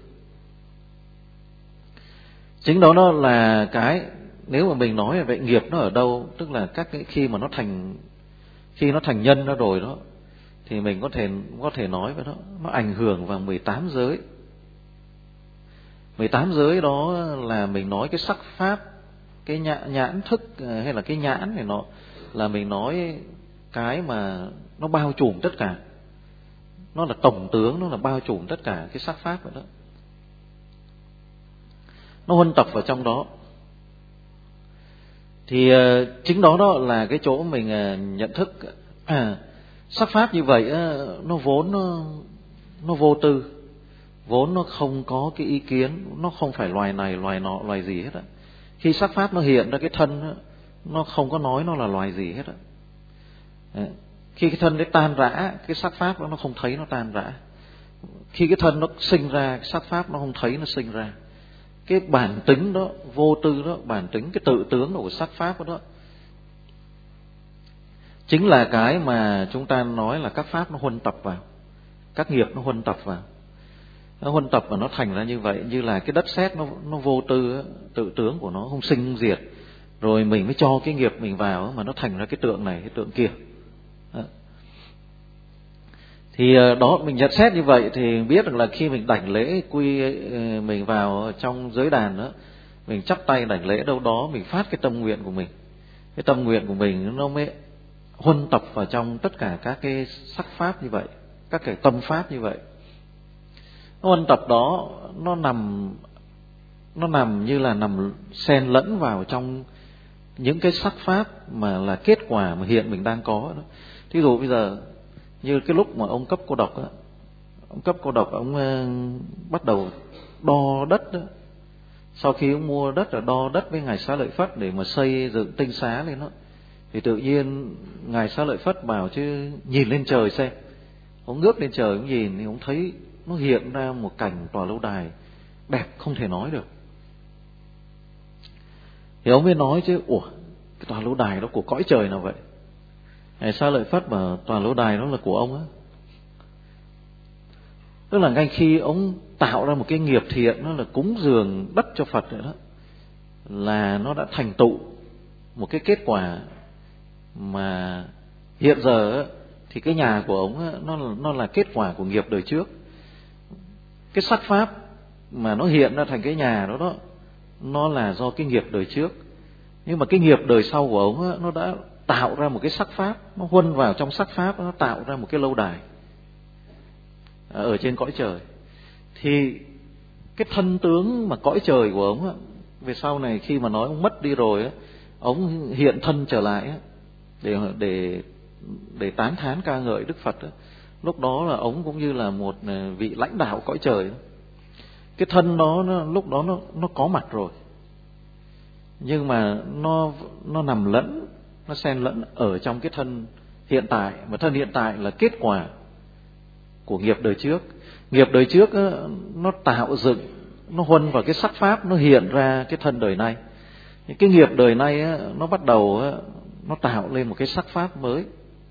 Chính đó nó là cái, nếu mà mình nói về vậy nghiệp nó ở đâu, tức là các cái khi mà nó thành khi nó thành nhân nó rồi đó, thì mình có thể có thể nói với nó, nó ảnh hưởng vào mười tám giới. mười tám giới đó là mình nói cái sắc pháp, cái nhãn, nhãn thức hay là cái nhãn này, nó là mình nói cái mà nó bao trùm tất cả, nó là tổng tướng, nó là bao trùm tất cả cái sắc pháp vậy đó. Nó huân tập vào trong đó. Thì uh, chính đó đó là cái chỗ mình uh, nhận thức à, sắc pháp như vậy uh, nó vốn nó, nó vô tư, vốn nó không có cái ý kiến, nó không phải loài này loài nọ loài gì hết á. Khi sắc pháp nó hiện ra cái thân, nó không có nói nó là loài gì hết á. Khi cái thân đấy tan rã, cái sắc pháp đó nó không thấy nó tan rã. Khi cái thân nó sinh ra, cái sắc pháp nó không thấy nó sinh ra. Cái bản tính đó, vô tư đó, bản tính, cái tự tướng của sắc pháp đó, chính là cái mà chúng ta nói là các pháp nó huân tập vào, các nghiệp nó huân tập vào. Nó huân tập và nó thành ra như vậy. Như là cái đất sét nó, nó vô tư, tự tướng của nó không sinh không diệt. Rồi mình mới cho cái nghiệp mình vào mà nó thành ra cái tượng này, cái tượng kia. Đó. Thì đó, mình nhận xét như vậy thì biết được là khi mình đảnh lễ quy mình vào trong giới đàn đó, mình chắp tay đảnh lễ đâu đó, mình phát cái tâm nguyện của mình. Cái tâm nguyện của mình nó mới huân tập vào trong tất cả các cái sắc pháp như vậy, các cái tâm pháp như vậy. Nó huân tập đó, nó nằm nó nằm như là nằm xen lẫn vào trong những cái sắc pháp mà là kết quả mà hiện mình đang có đó. Thí dụ bây giờ như cái lúc mà ông cấp cô độc á, ông cấp cô độc ông uh, bắt đầu đo đất đó. Sau khi ông mua đất là đo đất với ngài Xá Lợi Phất để mà xây dựng tinh xá lên đó, thì tự nhiên ngài Xá Lợi Phất bảo chứ nhìn lên trời xem. Ông ngước lên trời ông nhìn thì ông thấy nó hiện ra một cảnh tòa lâu đài đẹp không thể nói được. Thì ông mới nói chứ, ủa, cái tòa lâu đài đó của cõi trời nào vậy? Ngài Xá Lợi Phất mà tòa lâu đài đó là của ông á. Tức là ngay khi ông tạo ra một cái nghiệp thiện, nó là cúng dường đất cho Phật rồi đó, là nó đã thành tựu một cái kết quả Mà hiện giờ thì cái nhà của ông nó nó là kết quả của nghiệp đời trước. Cái sắc pháp mà nó hiện ra thành cái nhà đó đó, nó là do cái nghiệp đời trước. Nhưng mà cái nghiệp đời sau của ông nó đã tạo ra một cái sắc pháp, nó huân vào trong sắc pháp, nó tạo ra một cái lâu đài ở trên cõi trời. Thì cái thân tướng mà cõi trời của ông về sau này khi mà nói ông mất đi rồi, ông hiện thân trở lại để để để tán thán ca ngợi Đức Phật. Lúc đó là ông cũng như là một vị lãnh đạo cõi trời. Cái thân đó nó, lúc đó nó nó có mặt rồi, nhưng mà nó nó nằm lẫn, nó xen lẫn ở trong cái thân hiện tại. Mà thân hiện tại là kết quả của nghiệp đời trước. Nghiệp đời trước đó, nó tạo dựng, nó huân vào cái sắc pháp, nó hiện ra cái thân đời nay. Cái nghiệp đời nay đó, nó bắt đầu đó, nó tạo lên một cái sắc pháp mới.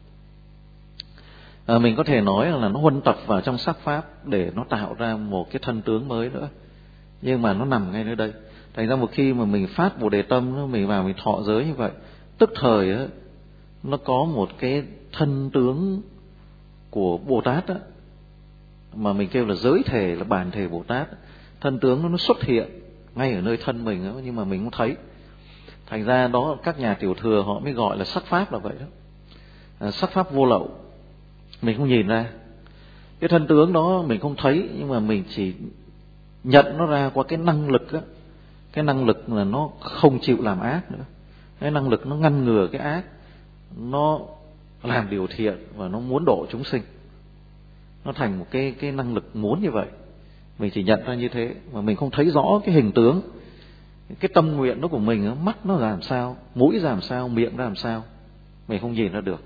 À, mình có thể nói là nó huân tập vào trong sắc pháp để nó tạo ra một cái thân tướng mới nữa. Nhưng mà nó nằm ngay nơi đây. Thành ra một khi mà mình phát Bồ Đề Tâm, mình vào mình thọ giới như vậy, tức thời á, nó có một cái thân tướng của Bồ Tát á, mà mình kêu là giới thể, là bản thể Bồ Tát. Thân tướng nó, nó xuất hiện ngay ở nơi thân mình đó, nhưng mà mình không thấy. Thành ra đó các nhà tiểu thừa họ mới gọi là sắc pháp là vậy đó. À, sắc pháp vô lậu, mình không nhìn ra. Cái thân tướng đó mình không thấy, nhưng mà mình chỉ nhận nó ra qua cái năng lực á. Cái năng lực là nó không chịu làm ác nữa. Cái năng lực nó ngăn ngừa cái ác, nó làm điều thiện và nó muốn độ chúng sinh. Nó thành một cái cái năng lực muốn như vậy. Mình chỉ nhận ra như thế mà mình không thấy rõ cái hình tướng. Cái tâm nguyện đó của mình, mắt nó làm sao, mũi làm sao, miệng nó làm sao, mình không nhìn ra được.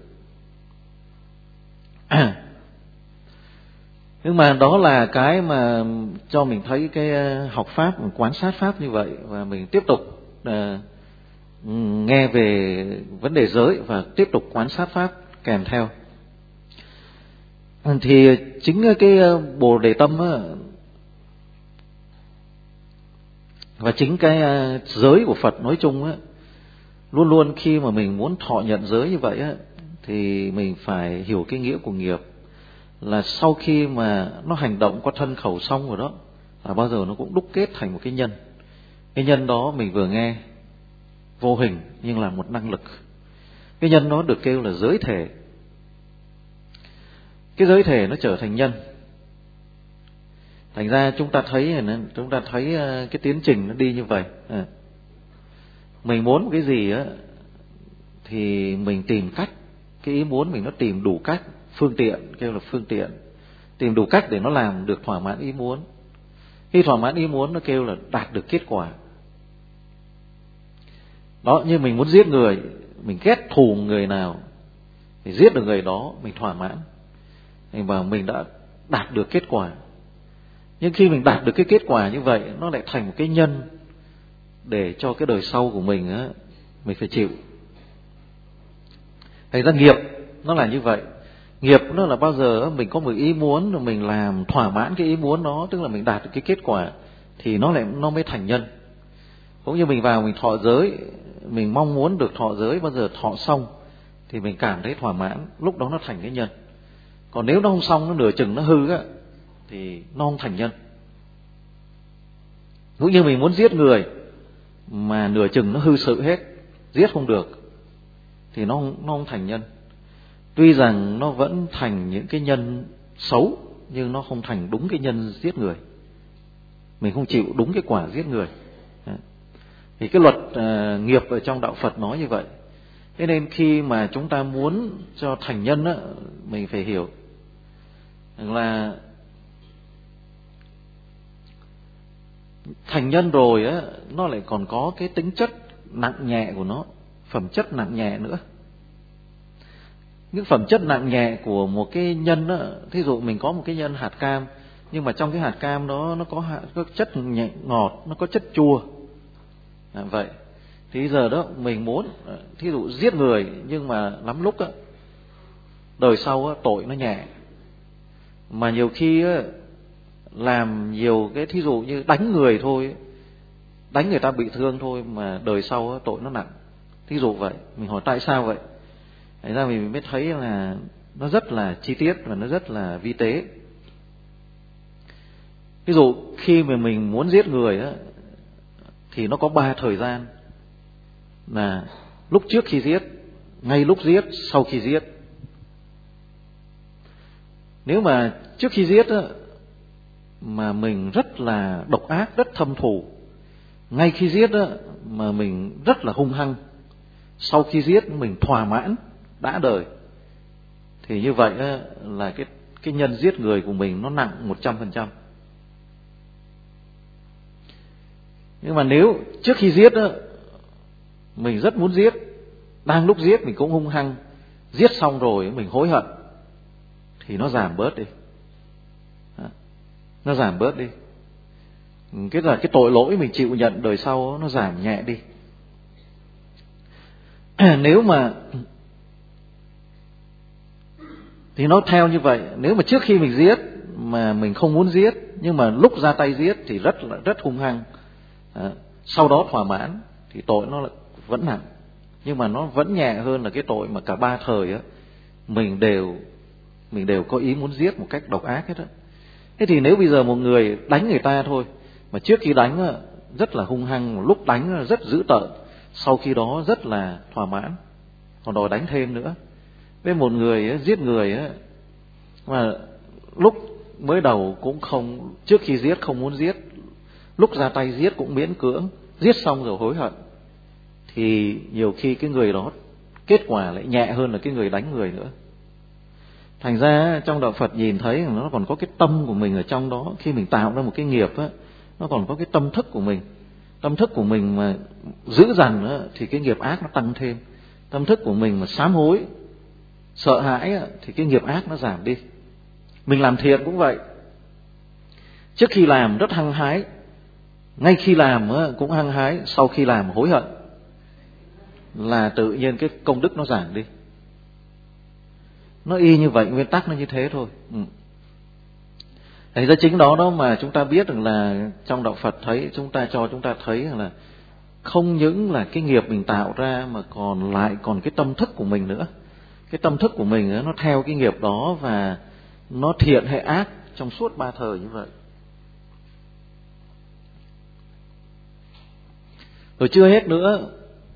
Nhưng mà đó là cái mà cho mình thấy cái học pháp, quán sát pháp như vậy. Và mình tiếp tục uh, nghe về vấn đề giới và tiếp tục quán sát pháp kèm theo. Thì chính cái Bồ Đề Tâm á, và chính cái giới của Phật nói chung á, luôn luôn khi mà mình muốn thọ nhận giới như vậy á, thì mình phải hiểu cái nghĩa của nghiệp. Là sau khi mà nó hành động qua thân khẩu xong rồi đó, là bao giờ nó cũng đúc kết thành một cái nhân. Cái nhân đó mình vừa nghe vô hình nhưng là một năng lực. Cái nhân đó được kêu là giới thể. Cái giới thể nó trở thành nhân. Thành ra chúng ta thấy chúng ta thấy cái tiến trình nó đi như vậy. À, mình muốn một cái gì á thì mình tìm cách. Cái ý muốn mình nó tìm đủ cách, phương tiện, kêu là phương tiện, tìm đủ cách để nó làm được thỏa mãn ý muốn. Khi thỏa mãn ý muốn nó kêu là đạt được kết quả. Đó, như mình muốn giết người, mình ghét thù người nào thì giết được người đó, mình thỏa mãn, và mình đã đạt được kết quả. Nhưng khi mình đạt được cái kết quả như vậy, nó lại thành một cái nhân để cho cái đời sau của mình á, mình phải chịu. Thành ra nghiệp nó là như vậy. Nghiệp nó là bao giờ mình có một ý muốn rồi mình làm thỏa mãn cái ý muốn đó, tức là mình đạt được cái kết quả, thì nó lại nó mới thành nhân. Cũng như mình vào mình thọ giới, mình mong muốn được thọ giới, bao giờ thọ xong thì mình cảm thấy thỏa mãn, lúc đó nó thành cái nhân. Còn nếu nó không xong, nó nửa chừng nó hư á, thì nó không thành nhân. Cũng như mình muốn giết người mà nửa chừng nó hư sự hết, giết không được, thì nó không, nó không thành nhân. Tuy rằng nó vẫn thành những cái nhân xấu, nhưng nó không thành đúng cái nhân giết người. Mình không chịu đúng cái quả giết người. Thì cái luật uh, nghiệp ở trong đạo Phật nói như vậy. Thế nên khi mà chúng ta muốn cho thành nhân á, mình phải hiểu là thành nhân rồi á, nó lại còn có cái tính chất nặng nhẹ của nó, phẩm chất nặng nhẹ nữa. Những phẩm chất nặng nhẹ của một cái nhân á, thí dụ mình có một cái nhân hạt cam, nhưng mà trong cái hạt cam đó nó có, hạt, có chất nhẹ, ngọt, nó có chất chua. À, vậy thì giờ đó mình muốn thí dụ giết người, nhưng mà lắm lúc á, đời sau á, tội nó nhẹ. Mà nhiều khi á, làm nhiều cái thí dụ như đánh người thôi, đánh người ta bị thương thôi, mà đời sau á, tội nó nặng. Thí dụ vậy, mình hỏi tại sao vậy? Thành ra mình mới thấy là nó rất là chi tiết và nó rất là vi tế. Ví dụ khi mà mình muốn giết người á, thì nó có ba thời gian, là lúc trước khi giết, ngay lúc giết, sau khi giết. Nếu mà trước khi giết á, mà mình rất là độc ác, rất thâm thù, ngay khi giết á, mà mình rất là hung hăng, sau khi giết mình thỏa mãn, đã đời, thì như vậy á, là cái, cái nhân giết người của mình nó nặng một trăm phần trăm. Nhưng mà nếu trước khi giết á, mình rất muốn giết, đang lúc giết mình cũng hung hăng, giết xong rồi mình hối hận, thì nó giảm bớt đi. Nó giảm bớt đi. Cái là cái tội lỗi mình chịu nhận đời sau nó giảm nhẹ đi. Nếu mà thì nó theo như vậy, nếu mà trước khi mình giết mà mình không muốn giết, nhưng mà lúc ra tay giết thì rất là rất hung hăng, à, sau đó thỏa mãn, thì tội nó vẫn nặng. Nhưng mà nó vẫn nhẹ hơn là cái tội mà cả ba thời á, mình đều mình đều có ý muốn giết một cách độc ác hết á. Thế thì nếu bây giờ một người đánh người ta thôi, mà trước khi đánh á, rất là hung hăng, lúc đánh rất dữ tợn, sau khi đó rất là thỏa mãn, còn đòi đánh thêm nữa. Với một người á, giết người á, mà lúc mới đầu cũng không, trước khi giết không muốn giết, lúc ra tay giết cũng miễn cưỡng, giết xong rồi hối hận, thì nhiều khi cái người đó kết quả lại nhẹ hơn là cái người đánh người nữa. Thành ra trong đạo Phật nhìn thấy nó còn có cái tâm của mình ở trong đó. Khi mình tạo ra một cái nghiệp á, nó còn có cái tâm thức của mình. Tâm thức của mình mà dữ dằn á, thì cái nghiệp ác nó tăng thêm. Tâm thức của mình mà sám hối, sợ hãi á, thì cái nghiệp ác nó giảm đi. Mình làm thiện cũng vậy. Trước khi làm rất hăng hái, ngay khi làm á, cũng hăng hái, sau khi làm hối hận, là tự nhiên cái công đức nó giảm đi. Nó y như vậy, nguyên tắc nó như thế thôi. Ừ. Thành ra chính đó đó mà chúng ta biết được là trong đạo Phật thấy, chúng ta cho chúng ta thấy là không những là cái nghiệp mình tạo ra, mà còn lại còn cái tâm thức của mình nữa. Cái tâm thức của mình nó theo cái nghiệp đó, và nó thiện hay ác trong suốt ba thời như vậy. Rồi chưa hết nữa,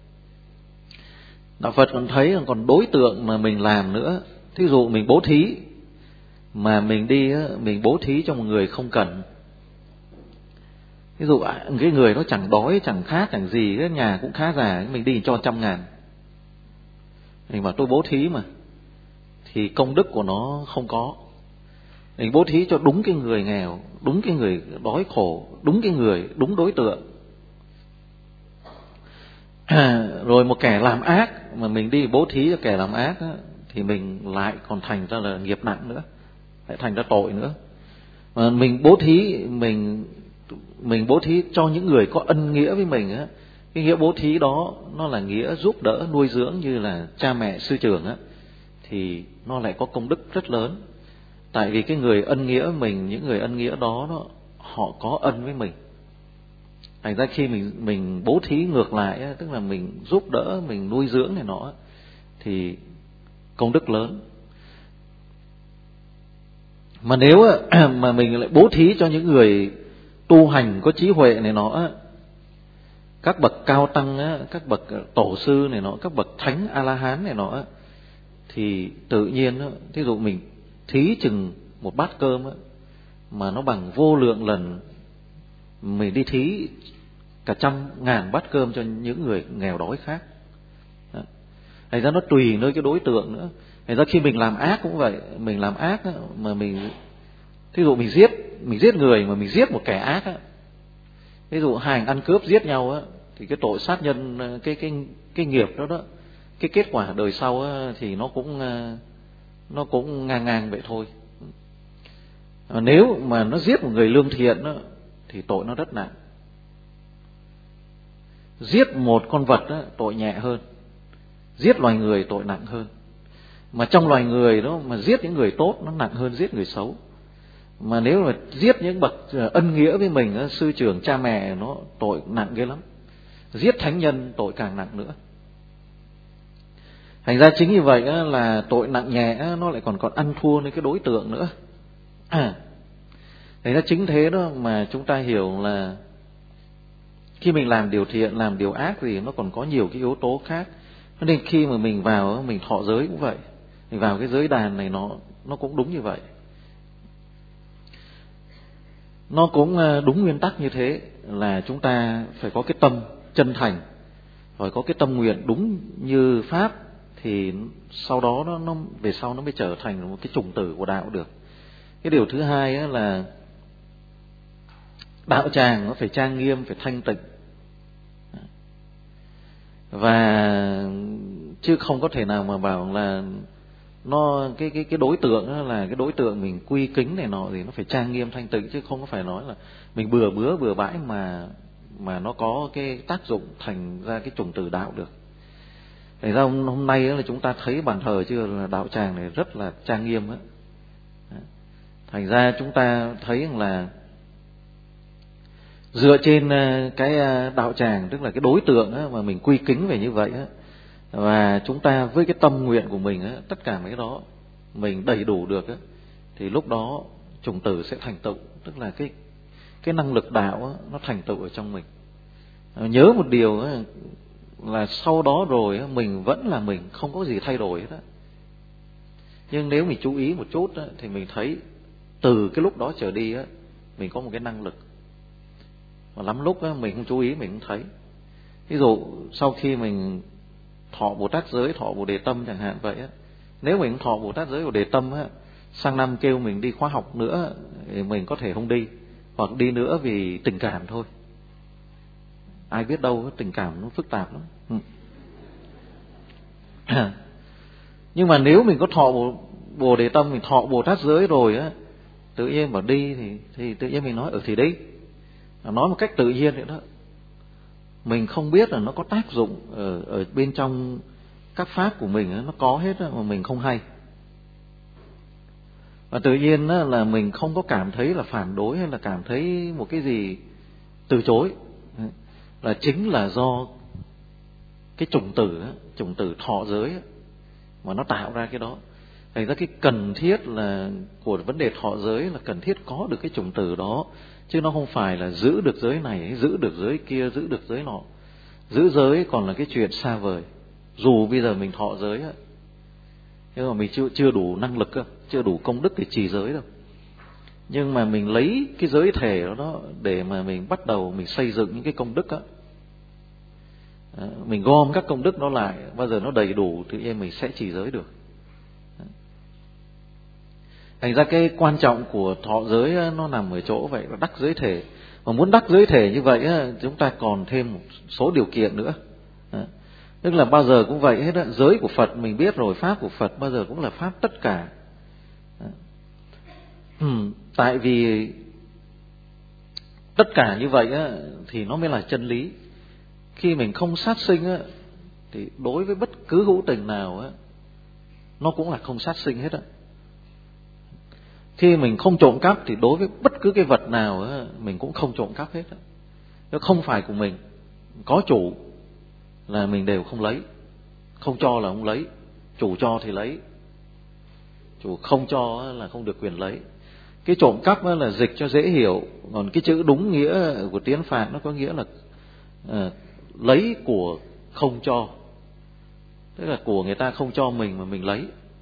đạo Phật còn thấy còn đối tượng mà mình làm nữa. Thí dụ mình bố thí, mà mình đi mình bố thí cho một người không cần. Ví dụ cái người đó chẳng đói, chẳng khát, chẳng gì, cái nhà cũng khá giả, mình đi cho trăm ngàn, mình bảo tôi bố thí mà, thì công đức của nó không có. Mình bố thí cho đúng cái người nghèo, đúng cái người đói khổ, đúng cái người, đúng đối tượng. À, rồi một kẻ làm ác mà mình đi bố thí cho kẻ làm ác á, thì mình lại còn thành ra là nghiệp nặng nữa, lại thành ra tội nữa. Mà mình bố thí mình mình bố thí cho những người có ân nghĩa với mình á, cái nghĩa bố thí đó nó là nghĩa giúp đỡ nuôi dưỡng như là cha mẹ sư trưởng á, thì nó lại có công đức rất lớn. Tại vì cái người ân nghĩa với mình, những người ân nghĩa đó, đó họ có ân với mình. Thành ra khi mình mình bố thí ngược lại á, tức là mình giúp đỡ, mình nuôi dưỡng này nọ, thì công đức lớn. Mà nếu mà mình lại bố thí cho những người tu hành có trí huệ này nọ, các bậc cao tăng, các bậc tổ sư này nọ, các bậc thánh A La Hán này nọ, thì tự nhiên, thí dụ mình thí chừng một bát cơm mà nó bằng vô lượng lần mình đi thí cả trăm ngàn bát cơm cho những người nghèo đói khác. Thành ra nó tùy nơi cái đối tượng nữa. Thành ra khi mình làm ác cũng vậy, mình làm ác á, mà mình, thí dụ mình giết, mình giết người mà mình giết một kẻ ác á, ví dụ hai ăn cướp giết nhau á, thì cái tội sát nhân, cái cái cái nghiệp đó đó, cái kết quả đời sau á, thì nó cũng nó cũng ngang ngang vậy thôi. À, nếu mà nó giết một người lương thiện á, thì tội nó rất nặng. Giết một con vật á, tội nhẹ hơn. Giết loài người tội nặng hơn. Mà trong loài người đó mà giết những người tốt nó nặng hơn giết người xấu. Mà nếu mà giết những bậc ân nghĩa với mình á, sư trưởng, cha mẹ, nó tội nặng ghê lắm. Giết thánh nhân tội càng nặng nữa. Thành ra chính như vậy là tội nặng nhẹ nó lại còn còn ăn thua đến cái đối tượng nữa. À, thành ra chính thế đó mà chúng ta hiểu là khi mình làm điều thiện, làm điều ác thì nó còn có nhiều cái yếu tố khác. Nên khi mà mình vào, mình thọ giới cũng vậy. Mình vào cái giới đàn này nó nó cũng đúng như vậy. Nó cũng đúng nguyên tắc như thế, là chúng ta phải có cái tâm chân thành, rồi có cái tâm nguyện đúng như Pháp, thì sau đó nó, nó về sau nó mới trở thành một cái chủng tử của đạo được. Cái điều thứ hai là đạo tràng nó phải trang nghiêm, phải thanh tịnh, và chứ không có thể nào mà bảo là nó cái cái cái đối tượng đó là cái đối tượng mình quy kính này nọ thì nó phải trang nghiêm thanh tịnh, chứ không có phải nói là mình bừa bứa bừa bãi mà mà nó có cái tác dụng thành ra cái chủng tử đạo được. Thành ra hôm nay là chúng ta thấy bàn thờ chưa, là đạo tràng này rất là trang nghiêm á. Thành ra chúng ta thấy là dựa trên cái đạo tràng, tức là cái đối tượng á, mà mình quy kính về như vậy á, và chúng ta với cái tâm nguyện của mình á, tất cả mấy đó mình đầy đủ được á, thì lúc đó chủng tử sẽ thành tựu, tức là cái cái năng lực đạo á, nó thành tựu ở trong mình. Nhớ một điều á, là sau đó rồi á, mình vẫn là mình, không có gì thay đổi hết á. Nhưng nếu mình chú ý một chút á, thì mình thấy từ cái lúc đó trở đi á, mình có một cái năng lực mà lắm lúc á, mình không chú ý mình không thấy. Ví dụ sau khi mình thọ Bồ Tát giới, thọ Bồ Đề Tâm chẳng hạn vậy á, nếu mình thọ Bồ Tát giới Bồ Đề Tâm á, sang năm kêu mình đi khóa học nữa thì mình có thể không đi, hoặc đi nữa vì tình cảm thôi. Ai biết đâu tình cảm nó phức tạp lắm. Nhưng mà nếu mình có thọ Bồ, Bồ Đề Tâm, mình thọ Bồ Tát giới rồi á, tự nhiên bảo đi thì thì tự nhiên mình nói ở thì đi, nói một cách tự nhiên vậy đó. Mình không biết là nó có tác dụng ở ở bên trong các pháp của mình á, nó có hết á, mà mình không hay. Và tự nhiên á, là mình không có cảm thấy là phản đối hay là cảm thấy một cái gì từ chối, là chính là do cái chủng tử á, chủng tử thọ giới á, mà nó tạo ra cái đó. Thành ra cái cần thiết là của vấn đề thọ giới là cần thiết có được cái chủng tử đó, chứ nó không phải là giữ được giới này, giữ được giới kia, giữ được giới nọ. Giữ giới còn là cái chuyện xa vời. Dù bây giờ mình thọ giới á, nhưng mà mình chưa chưa đủ năng lực, chưa đủ công đức để trì giới đâu. Nhưng mà mình lấy cái giới thể đó, đó để mà mình bắt đầu mình xây dựng những cái công đức á, mình gom các công đức đó lại, bao giờ nó đầy đủ tự nhiên mình sẽ trì giới được. Thành ra cái quan trọng của thọ giới nó nằm ở chỗ vậy, là đắc giới thể. Mà muốn đắc giới thể như vậy chúng ta còn thêm một số điều kiện nữa. Tức là bao giờ cũng vậy hết á, giới của Phật mình biết rồi, pháp của Phật bao giờ cũng là pháp tất cả. Ừ, tại vì tất cả như vậy á, thì nó mới là chân lý. Khi mình không sát sinh á, thì đối với bất cứ hữu tình nào á, nó cũng là không sát sinh hết á. Khi mình không trộm cắp thì đối với bất cứ cái vật nào á, mình cũng không trộm cắp hết á. Nó không phải của mình, có chủ là mình đều không lấy. Không cho là không lấy, chủ cho thì lấy, chủ không cho là không được quyền lấy. Cái trộm cắp là dịch cho dễ hiểu, còn cái chữ đúng nghĩa của tiếng Phạn nó có nghĩa là à, lấy của không cho, tức là của người ta không cho mình mà mình lấy.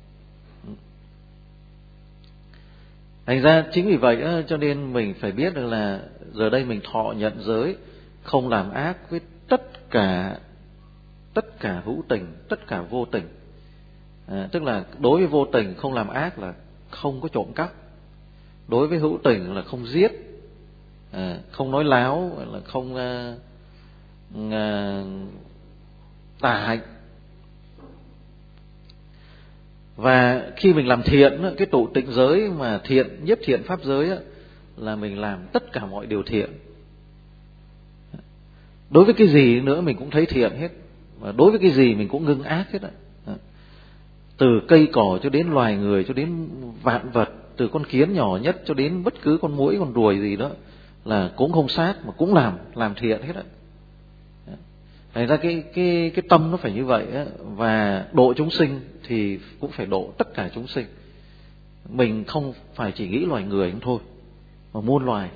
Thành ra chính vì vậy cho nên mình phải biết được là giờ đây mình thọ nhận giới không làm ác với tất cả tất cả hữu tình, tất cả vô tình. À, tức là đối với vô tình không làm ác là không có trộm cắp, đối với hữu tình là không giết, à, không nói láo, là không à, à, tà hạnh. Và khi mình làm thiện, cái tụ tịnh giới mà thiện, nhất thiện pháp giới là mình làm tất cả mọi điều thiện. Đối với cái gì nữa mình cũng thấy thiện hết, và đối với cái gì mình cũng ngưng ác hết. Từ cây cỏ cho đến loài người, cho đến vạn vật, từ con kiến nhỏ nhất cho đến bất cứ con muỗi, con ruồi gì đó là cũng không sát mà cũng làm làm thiện hết. Thành ra cái cái cái tâm nó phải như vậy á, và độ chúng sinh thì cũng phải độ tất cả chúng sinh. Mình không phải chỉ nghĩ loài người không thôi, mà muôn loài.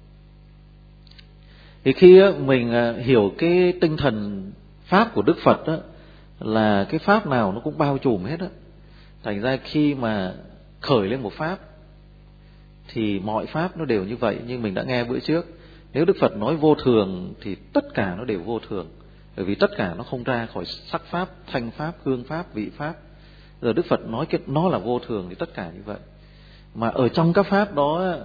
Thì khi á, mình hiểu cái tinh thần pháp của Đức Phật á, là cái pháp nào nó cũng bao trùm hết á. Thành ra khi mà khởi lên một pháp thì mọi pháp nó đều như vậy. Nhưng mình đã nghe bữa trước, nếu Đức Phật nói vô thường thì tất cả nó đều vô thường. Bởi vì tất cả nó không ra khỏi sắc pháp, thanh pháp, hương pháp, vị pháp. Giờ Đức Phật nói cái nó là vô thường thì tất cả như vậy. Mà ở trong các pháp đó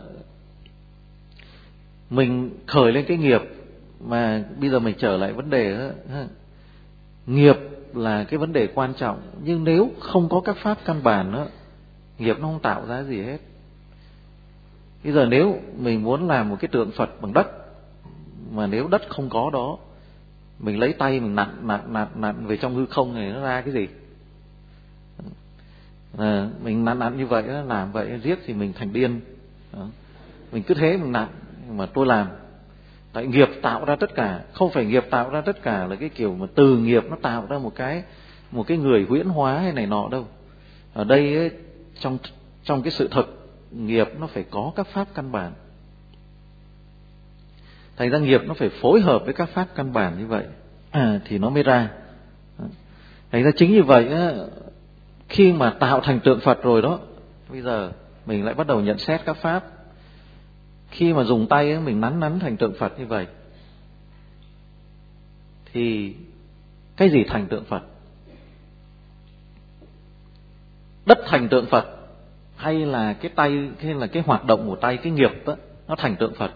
mình khởi lên cái nghiệp. Mà bây giờ mình trở lại vấn đề đó, nghiệp là cái vấn đề quan trọng. Nhưng nếu không có các pháp căn bản đó, nghiệp nó không tạo ra gì hết. Bây giờ nếu mình muốn làm một cái tượng Phật bằng đất, mà nếu đất không có đó, mình lấy tay mình nặn nặn nặn nặn về trong hư không này, nó ra cái gì? À, mình nặn nặn như vậy, làm vậy riết thì mình thành điên. Đó. Mình cứ thế mình nặn, mà tôi làm. Tại nghiệp tạo ra tất cả, không phải nghiệp tạo ra tất cả là cái kiểu mà từ nghiệp nó tạo ra một cái một cái người huyễn hóa hay này nọ đâu. Ở đây ấy, trong trong cái sự thực, nghiệp nó phải có các pháp căn bản. Thành ra nghiệp nó phải phối hợp với các pháp căn bản như vậy, à, thì nó mới ra. Thành ra chính như vậy á, khi mà tạo thành tượng Phật rồi đó, bây giờ mình lại bắt đầu nhận xét các pháp. Khi mà dùng tay ấy, mình nắn nắn thành tượng Phật như vậy, thì cái gì thành tượng Phật? Đất thành tượng Phật, hay là cái tay, hay là cái hoạt động của tay, cái nghiệp đó, nó thành tượng Phật?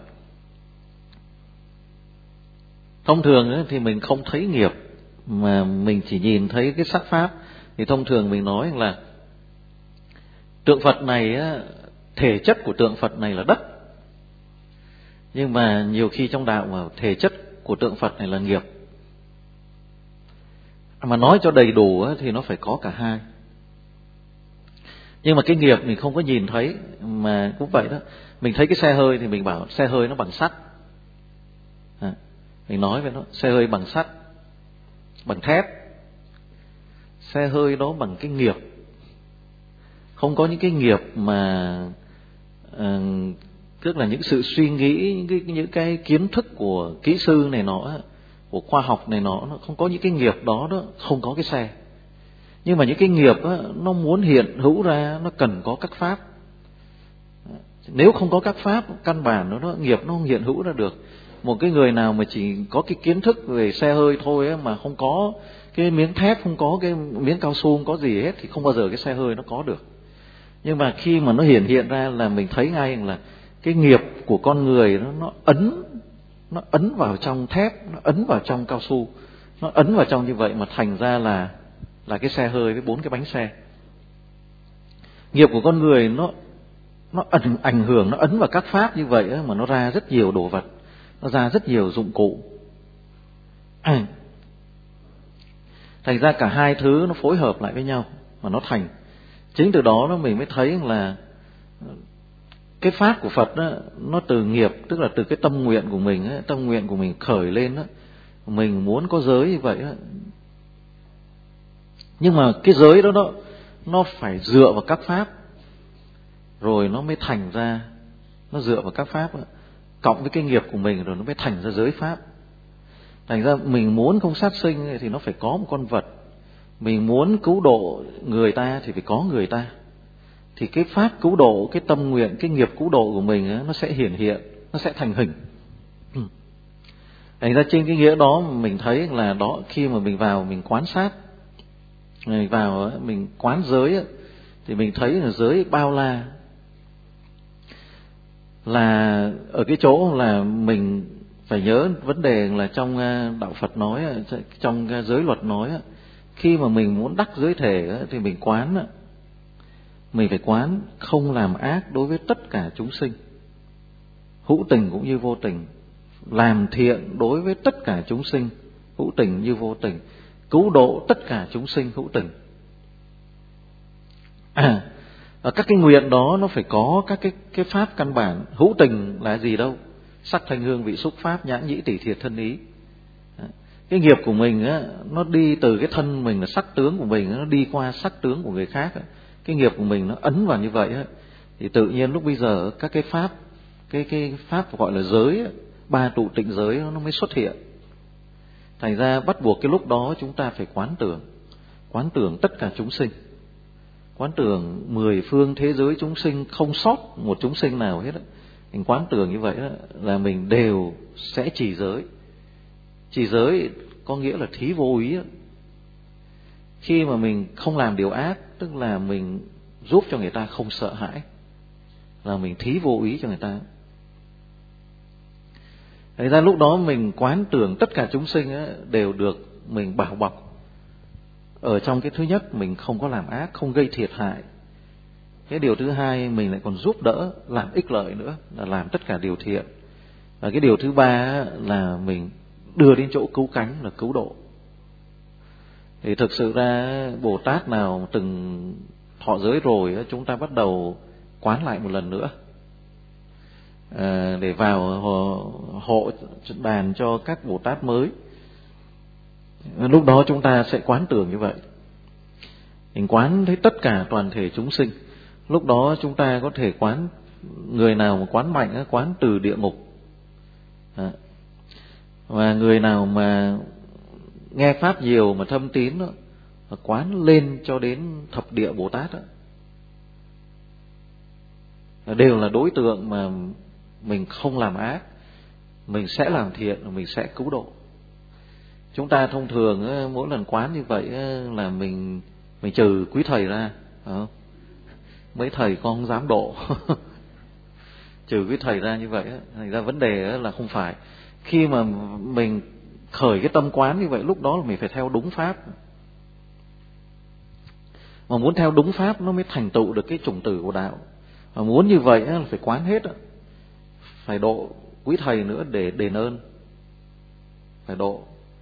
Thông thường ấy, thì mình không thấy nghiệp, mà mình chỉ nhìn thấy cái sắc pháp. Thì thông thường mình nói là tượng Phật này, thể chất của tượng Phật này là đất. Nhưng mà nhiều khi trong đạo mà thể chất của tượng Phật này là nghiệp. Mà nói cho đầy đủ thì nó phải có cả hai. Nhưng mà cái nghiệp mình không có nhìn thấy. Mà cũng vậy đó, mình thấy cái xe hơi thì mình bảo xe hơi nó bằng sắt, à, mình nói với nó xe hơi bằng sắt, bằng thép. Xe hơi đó bằng cái nghiệp. Không có những cái nghiệp mà à, tức là những sự suy nghĩ, những cái, những cái kiến thức của kỹ sư này nọ, của khoa học này nọ, nó không có những cái nghiệp đó, đó không có cái xe. Nhưng mà những cái nghiệp đó, nó muốn hiện hữu ra, nó cần có các pháp. Nếu không có các pháp căn bản đó, đó nghiệp nó không hiện hữu ra được. Một cái người nào mà chỉ có cái kiến thức về xe hơi thôi á, mà không có cái miếng thép, không có cái miếng cao su, không có gì hết, thì không bao giờ cái xe hơi nó có được. Nhưng mà khi mà nó hiện hiện ra là mình thấy ngay là cái nghiệp của con người nó, nó ấn nó ấn vào trong thép, nó ấn vào trong cao su, nó ấn vào trong như vậy mà thành ra là là cái xe hơi với bốn cái bánh xe. Nghiệp của con người nó nó ảnh ảnh hưởng, nó ấn vào các pháp như vậy mà nó ra rất nhiều đồ vật, nó ra rất nhiều dụng cụ. À, thành ra cả hai thứ nó phối hợp lại với nhau mà nó thành. Chính từ đó nó mình mới thấy là cái pháp của Phật đó, nó từ nghiệp, tức là từ cái tâm nguyện của mình ấy, tâm nguyện của mình khởi lên đó, mình muốn có giới như vậy đó. Nhưng mà cái giới đó, đó nó phải dựa vào các pháp, rồi nó mới thành ra, nó dựa vào các pháp đó, cộng với cái nghiệp của mình rồi nó mới thành ra giới pháp. Thành ra mình muốn không sát sinh thì nó phải có một con vật, mình muốn cứu độ người ta thì phải có người ta. Thì cái pháp cứu độ, cái tâm nguyện, cái nghiệp cứu độ của mình ấy, nó sẽ hiển hiện, nó sẽ thành hình. Thành ra trên cái nghĩa đó mình thấy là đó, khi mà mình vào mình quan sát, mình vào mình quán giới ấy, thì mình thấy là giới bao la. Là ở cái chỗ là mình phải nhớ vấn đề là trong đạo Phật nói, trong giới luật nói, khi mà mình muốn đắc giới thể thì mình quán, mình phải quán không làm ác đối với tất cả chúng sinh, hữu tình cũng như vô tình, làm thiện đối với tất cả chúng sinh, hữu tình như vô tình, cứu độ tất cả chúng sinh hữu tình. À, ở các cái nguyện đó nó phải có các cái cái pháp căn bản. Hữu tình là gì đâu? Sắc thanh hương vị xúc pháp nhãn nhĩ tỷ thiệt thân ý. Cái nghiệp của mình á, nó đi từ cái thân mình là sắc tướng của mình, nó đi qua sắc tướng của người khác á. Cái nghiệp của mình nó ấn vào như vậy á, thì tự nhiên lúc bây giờ các cái pháp, cái cái pháp gọi là giới á, ba trụ tịnh giới nó mới xuất hiện. Thành ra bắt buộc cái lúc đó chúng ta phải quán tưởng, quán tưởng tất cả chúng sinh, quán tưởng mười phương thế giới chúng sinh, không sót một chúng sinh nào hết á. Mình quán tưởng như vậy đó, là mình đều sẽ trì giới. Trì giới có nghĩa là thí vô úy. Khi mà mình không làm điều ác, tức là mình giúp cho người ta không sợ hãi, là mình thí vô úy cho người ta. Thành ra lúc đó mình quán tưởng tất cả chúng sinh á, đều được mình bảo bọc. Ở trong cái thứ nhất, mình không có làm ác, không gây thiệt hại. Cái điều thứ hai, mình lại còn giúp đỡ, làm ích lợi nữa, là làm tất cả điều thiện. Và cái điều thứ ba là mình đưa đến chỗ cứu cánh, là cứu độ. Thì thực sự ra Bồ Tát nào từng thọ giới rồi, chúng ta bắt đầu quán lại một lần nữa, à, để vào hộ, hộ đàn cho các Bồ Tát mới. Lúc đó chúng ta sẽ quán tưởng như vậy. Mình quán thấy tất cả toàn thể chúng sinh. Lúc đó chúng ta có thể quán, người nào mà quán mạnh, quán từ địa ngục. À, và người nào mà nghe pháp nhiều mà thâm tín đó, quán lên cho đến thập địa Bồ Tát đó, đều là đối tượng mà mình không làm ác, mình sẽ làm thiện, mình sẽ cứu độ. Chúng ta thông thường mỗi lần quán như vậy là mình mình trừ quý thầy ra, không? Mấy thầy con không dám độ. Trừ quý thầy ra như vậy, thành ra vấn đề là không phải. Khi mà mình khởi cái tâm quán như vậy, lúc đó là mình phải theo đúng pháp. Mà muốn theo đúng pháp nó mới thành tựu được cái chủng tử của đạo. Mà muốn như vậy là phải quán hết, phải độ quý thầy nữa để đền ơn, phải độ.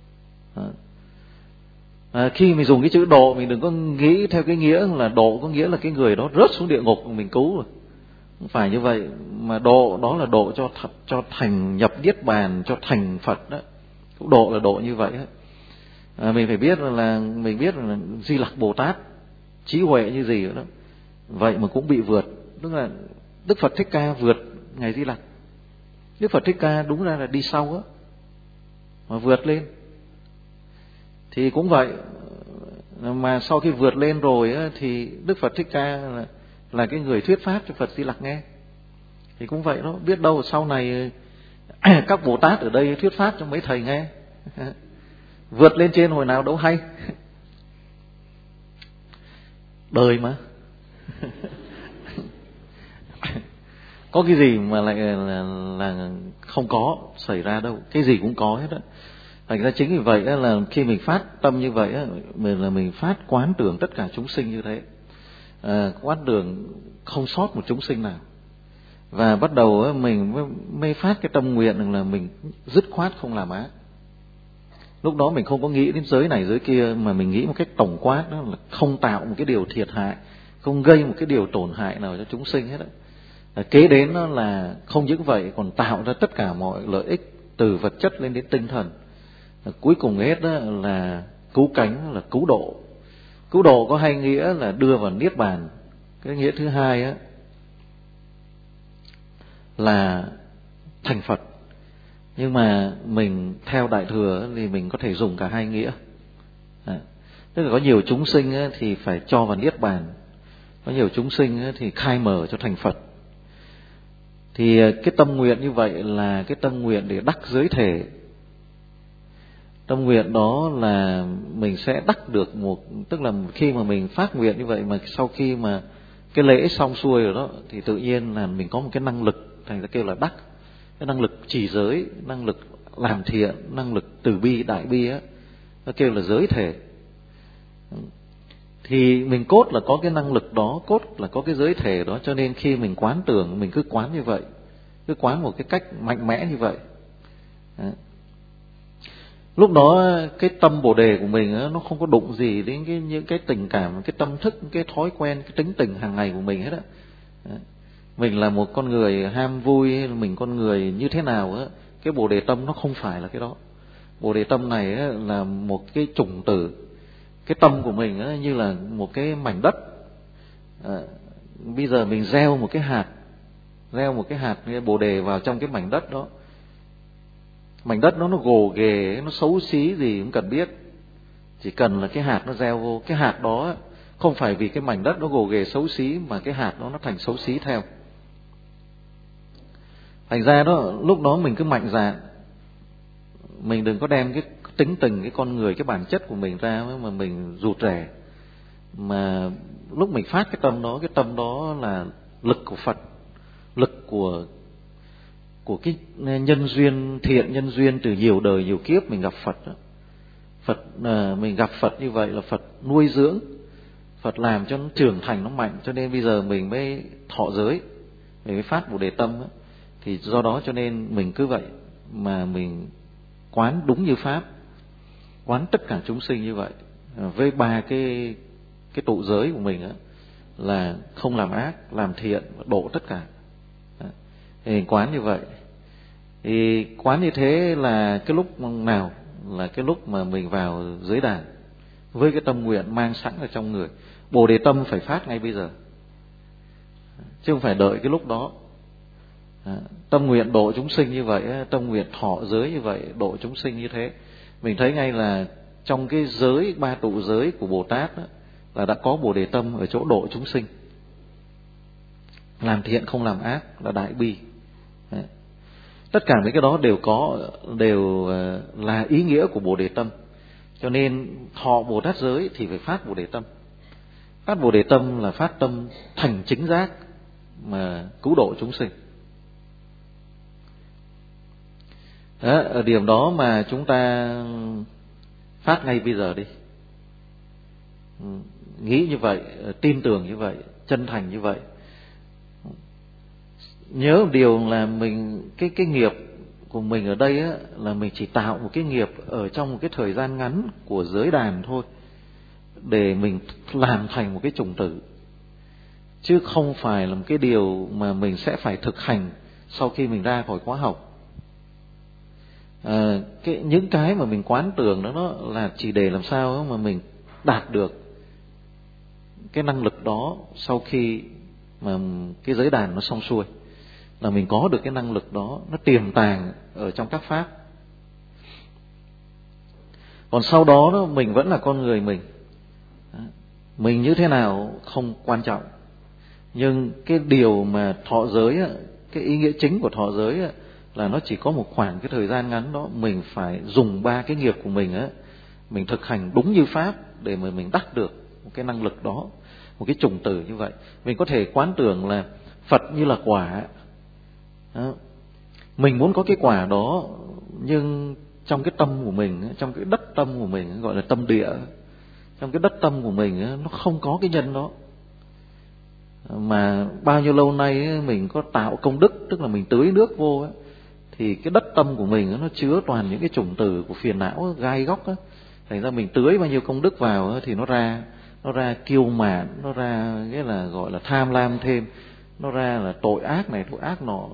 À, khi mình dùng cái chữ độ, mình đừng có nghĩ theo cái nghĩa là độ có nghĩa là cái người đó rớt xuống địa ngục mình cứu rồi. Không phải như vậy, mà độ đó là độ cho thật, cho thành nhập niết bàn, cho thành Phật đó. Độ là độ như vậy. À, mình phải biết là mình biết là Di Lặc Bồ Tát trí huệ như gì đó, vậy mà cũng bị vượt. Tức là Đức Phật Thích Ca vượt ngài Di Lặc. Đức Phật Thích Ca đúng ra là đi sau á, mà vượt lên. Thì cũng vậy, mà sau khi vượt lên rồi á, thì Đức Phật Thích Ca là, là cái người thuyết pháp cho Phật Di Lặc nghe. Thì cũng vậy đó, biết đâu sau này các Bồ Tát ở đây thuyết pháp cho mấy thầy nghe. Vượt lên trên hồi nào đâu hay. Đời mà. Có cái gì mà lại là, là không có xảy ra đâu, cái gì cũng có hết á. Thành ra chính vì vậy á, là khi mình phát tâm như vậy á, mình là mình phát quán tưởng tất cả chúng sinh như thế, à, quán tưởng không sót một chúng sinh nào. Và bắt đầu á, mình mới, mới phát cái tâm nguyện là mình dứt khoát không làm ác. Lúc đó mình không có nghĩ đến giới này giới kia, mà mình nghĩ một cách tổng quát, đó là không tạo một cái điều thiệt hại, không gây một cái điều tổn hại nào cho chúng sinh hết á. À, kế đến đó là không những vậy, còn tạo ra tất cả mọi lợi ích từ vật chất lên đến tinh thần. À, cuối cùng hết đó là cứu cánh, là cứu độ. Cứu độ có hai nghĩa là đưa vào niết bàn. Cái nghĩa thứ hai á là thành Phật. Nhưng mà mình theo Đại Thừa thì mình có thể dùng cả hai nghĩa. À, tức là có nhiều chúng sinh á, thì phải cho vào niết bàn, có nhiều chúng sinh á, thì khai mở cho thành Phật. Thì cái tâm nguyện như vậy là cái tâm nguyện để đắc giới thể. Tâm nguyện đó là mình sẽ đắc được một, tức là khi mà mình phát nguyện như vậy, mà sau khi mà cái lễ xong xuôi rồi đó, thì tự nhiên là mình có một cái năng lực, thành ra kêu là đắc. Cái năng lực trì giới, năng lực làm thiện, năng lực từ bi, đại bi á, nó kêu là giới thể. Thì mình cốt là có cái năng lực đó, cốt là có cái giới thể đó, cho nên khi mình quán tưởng, mình cứ quán như vậy, cứ quán một cái cách mạnh mẽ như vậy. Đấy. Lúc đó cái tâm Bồ Đề của mình á, nó không có đụng gì đến cái, những cái tình cảm, cái tâm thức, cái thói quen, cái tính tình hàng ngày của mình hết á. Mình là một con người ham vui, mình con người như thế nào á, cái Bồ Đề tâm nó không phải là cái đó. Bồ đề tâm này á, là một cái chủng tử. Cái tâm của mình á, như là một cái mảnh đất. À, bây giờ mình gieo một cái hạt, gieo một cái hạt cái bồ đề vào trong cái mảnh đất đó. Mảnh đất đó nó gồ ghề, nó xấu xí gì cũng cần biết, chỉ cần là cái hạt nó gieo vô. Cái hạt đó không phải vì cái mảnh đất nó gồ ghề xấu xí mà cái hạt đó nó thành xấu xí theo. Thành ra đó, lúc đó mình cứ mạnh dạn, mình đừng có đem cái tính tình, cái con người, cái bản chất của mình ra mà mình rụt rè. Mà lúc mình phát cái tâm đó, cái tâm đó là lực của Phật, lực của của cái nhân duyên thiện, nhân duyên từ nhiều đời nhiều kiếp mình gặp Phật đó. Phật à, mình gặp Phật như vậy là Phật nuôi dưỡng, Phật làm cho nó trưởng thành, nó mạnh, cho nên bây giờ mình mới thọ giới, mình mới phát Bồ đề tâm đó. Thì do đó cho nên mình cứ vậy mà mình quán đúng như pháp, quán tất cả chúng sinh như vậy, với ba cái cái tụ giới của mình đó, là không làm ác, làm thiện, độ tất cả. Thì quán như vậy. Thì quán như thế là cái lúc nào? Là cái lúc mà mình vào giới đàn với cái tâm nguyện mang sẵn ở trong người. Bồ đề tâm phải phát ngay bây giờ, chứ không phải đợi cái lúc đó. Tâm nguyện độ chúng sinh như vậy, tâm nguyện thọ giới như vậy, độ chúng sinh như thế. Mình thấy ngay là trong cái giới, ba tụ giới của Bồ Tát đó, là đã có Bồ đề tâm ở chỗ độ chúng sinh. Làm thiện không làm ác là đại bi. Đấy. Tất cả mấy cái đó đều có, đều là ý nghĩa của Bồ đề tâm. Cho nên thọ Bồ Tát giới thì phải phát Bồ đề tâm. Phát Bồ đề tâm là phát tâm thành chính giác mà cứu độ chúng sinh. Đó, ở điểm đó mà chúng ta phát ngay bây giờ đi. Nghĩ như vậy, tin tưởng như vậy, chân thành như vậy. Nhớ một điều là mình cái cái nghiệp của mình ở đây á, là mình chỉ tạo một cái nghiệp ở trong một cái thời gian ngắn của giới đàn thôi, để mình làm thành một cái chủng tử, chứ không phải là một cái điều mà mình sẽ phải thực hành sau khi mình ra khỏi khóa học. À, cái những cái mà mình quán tưởng đó, nó là chỉ để làm sao mà mình đạt được cái năng lực đó sau khi mà cái giới đàn nó xong xuôi, là mình có được cái năng lực đó, nó tiềm tàng ở trong các pháp. Còn sau đó, đó mình vẫn là con người mình, mình như thế nào không quan trọng, nhưng cái điều mà thọ giới, cái ý nghĩa chính của thọ giới là nó chỉ có một khoảng cái thời gian ngắn đó, mình phải dùng ba cái nghiệp của mình á, mình thực hành đúng như pháp để mà mình đắc được một cái năng lực đó, một cái chủng tử như vậy. Mình có thể quán tưởng là Phật như là quả đó. Mình muốn có cái quả đó, nhưng trong cái tâm của mình, trong cái đất tâm của mình, gọi là tâm địa, trong cái đất tâm của mình nó không có cái nhân đó. Mà bao nhiêu lâu nay mình có tạo công đức, tức là mình tưới nước vô ấy, thì cái đất tâm của mình nó chứa toàn những cái chủng tử của phiền não gai góc á. Thành ra mình tưới bao nhiêu công đức vào thì nó ra, nó ra kiêu mạn, nó ra cái là gọi là tham lam thêm, nó ra là tội ác này, tội ác nọ.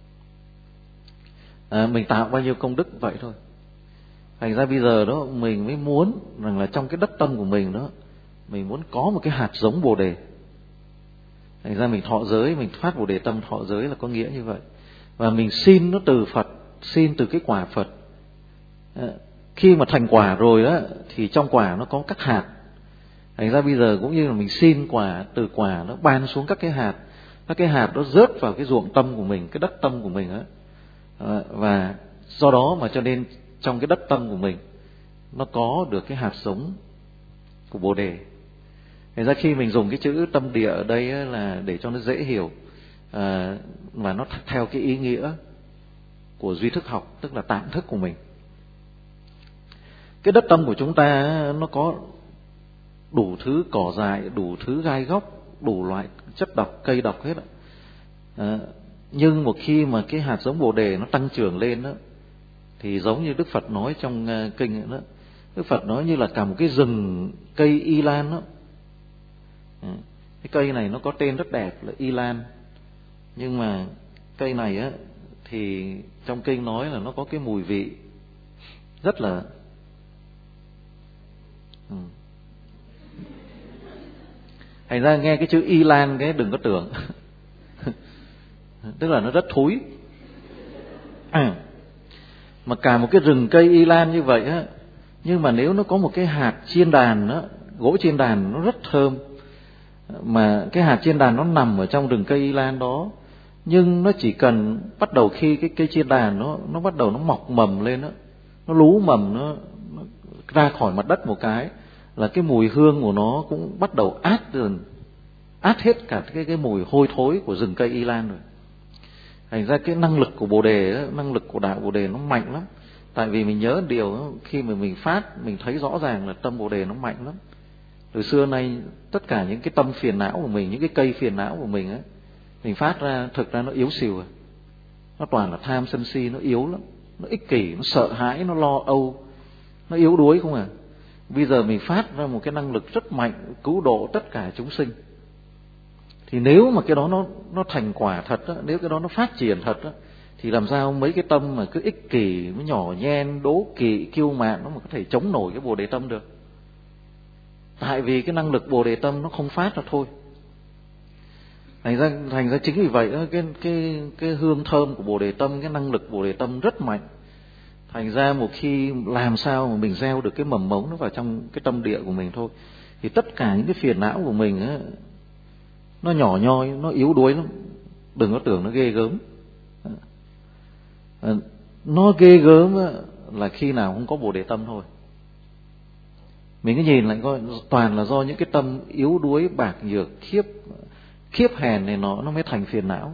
À, mình tạo bao nhiêu công đức vậy thôi. Thành ra bây giờ đó mình mới muốn rằng là trong cái đất tâm của mình đó, mình muốn có một cái hạt giống Bồ đề. Thành ra mình thọ giới, mình phát Bồ đề tâm thọ giới là có nghĩa như vậy. Và mình xin nó từ Phật, xin từ cái quả Phật. À, khi mà thành quả rồi đó, thì trong quả nó có các hạt. Thành ra bây giờ cũng như là mình xin quả, từ quả nó ban xuống các cái hạt. Các cái hạt đó rớt vào cái ruộng tâm của mình, cái đất tâm của mình đó. À, và do đó mà cho nên trong cái đất tâm của mình nó có được cái hạt giống của Bồ đề. Thành ra khi mình dùng cái chữ tâm địa ở đây là để cho nó dễ hiểu, à, và nó theo cái ý nghĩa của duy thức học, tức là tạng thức của mình. Cái đất tâm của chúng ta nó có đủ thứ cỏ dại, đủ thứ gai góc, đủ loại chất độc, cây độc hết. À, nhưng một khi mà cái hạt giống Bồ đề nó tăng trưởng lên đó, thì giống như Đức Phật nói trong uh, kinh đó, Đức Phật nói như là cả một cái rừng cây y lan đó. À, cái cây này nó có tên rất đẹp là y lan, nhưng mà cây này á thì trong kinh nói là nó có cái mùi vị rất là ừ. Thành ra nghe cái chữ Y Lan cái đừng có tưởng tức là nó rất thúi. À, mà cả một cái rừng cây Y Lan như vậy á, nhưng mà nếu nó có một cái hạt chiên đàn á, gỗ chiên đàn nó rất thơm, mà cái hạt chiên đàn nó nằm ở trong rừng cây Y Lan đó, nhưng nó chỉ cần bắt đầu khi cái cây chiên đàn nó nó bắt đầu nó mọc mầm lên đó, nó lú mầm nó, nó ra khỏi mặt đất một cái là cái mùi hương của nó cũng bắt đầu át dần, át hết cả cái cái mùi hôi thối của rừng cây Y Lan rồi. Thành ra cái năng lực của Bồ Đề, năng lực của đạo Bồ Đề nó mạnh lắm. Tại vì mình nhớ điều khi mà mình phát, mình thấy rõ ràng là tâm Bồ Đề nó mạnh lắm. Từ xưa nay tất cả những cái tâm phiền não của mình, những cái cây phiền não của mình á, mình phát ra thực ra nó yếu xìu à. Nó toàn là tham sân si, nó yếu lắm, nó ích kỷ, nó sợ hãi, nó lo âu, nó yếu đuối không à. Bây giờ mình phát ra một cái năng lực rất mạnh cứu độ tất cả chúng sinh. Thì nếu mà cái đó nó nó thành quả thật á, nếu cái đó nó phát triển thật á, thì làm sao mấy cái tâm mà cứ ích kỷ, nó nhỏ nhen, đố kỵ, kiêu mạn nó mà có thể chống nổi cái Bồ Đề tâm được. Tại vì cái năng lực Bồ Đề tâm nó không phát ra thôi. Thành ra thành ra chính vì vậy cái cái cái hương thơm của Bồ Đề tâm, cái năng lực Bồ Đề tâm rất mạnh. Thành ra một khi làm sao mà mình gieo được cái mầm mống nó vào trong cái tâm địa của mình thôi, thì tất cả những cái phiền não của mình á, nó nhỏ nhoi, nó yếu đuối lắm. Đừng có tưởng nó ghê gớm. Nó ghê gớm là khi nào không có Bồ Đề tâm thôi. Mình cứ nhìn lại coi, toàn là do những cái tâm yếu đuối, bạc nhược, khiếp khiếp hèn này nó nó mới thành phiền não.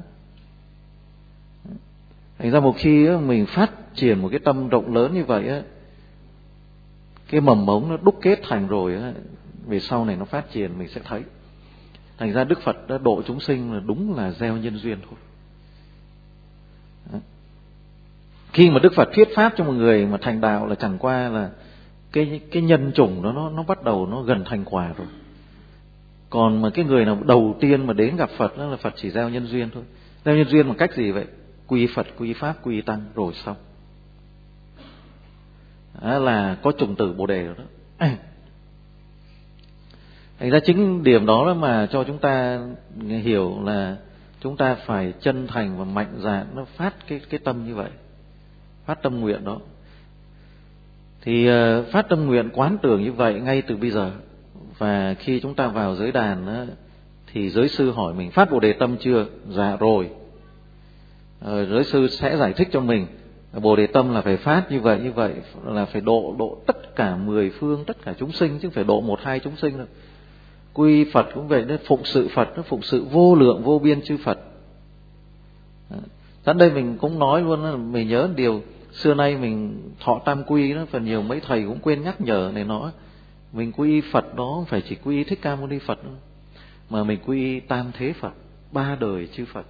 Thành ra một khi mình phát triển một cái tâm rộng lớn như vậy á, cái mầm mống nó đúc kết thành rồi á, về sau này nó phát triển mình sẽ thấy. Thành ra Đức Phật đã độ chúng sinh là đúng là gieo nhân duyên thôi. Đó. Khi mà Đức Phật thuyết pháp cho một người mà thành đạo là chẳng qua là cái cái nhân chủng đó nó nó bắt đầu nó gần thành quả rồi. Còn mà cái người nào đầu tiên mà đến gặp Phật đó là Phật chỉ gieo nhân duyên thôi. Gieo nhân duyên bằng cách gì vậy? Quy Phật, quy Pháp, quy Tăng rồi xong. Đó là có chủng tử Bồ Đề rồi đó. Thành ra chính điểm đó mà cho chúng ta hiểu là chúng ta phải chân thành và mạnh dạn nó phát cái cái tâm như vậy, phát tâm nguyện đó. Thì uh, phát tâm nguyện quán tưởng như vậy ngay từ bây giờ. Và khi chúng ta vào giới đàn á, thì giới sư hỏi mình phát Bồ Đề tâm chưa? Dạ rồi. Rồi giới sư sẽ giải thích cho mình Bồ Đề tâm là phải phát như vậy như vậy, là phải độ độ tất cả mười phương, tất cả chúng sinh, chứ không phải độ một hai chúng sinh đâu. Quy Phật cũng vậy, nó phụng sự Phật, nó phụng sự vô lượng vô biên chư Phật. Đến đây mình cũng nói luôn là mình nhớ điều xưa nay mình thọ tam quy đó, phần nhiều mấy thầy cũng quên nhắc nhở này nó. Mình quy Phật đó không phải chỉ quy Thích Ca Mâu Ni Phật đâu, mà mình quy tam thế Phật, ba đời chư Phật.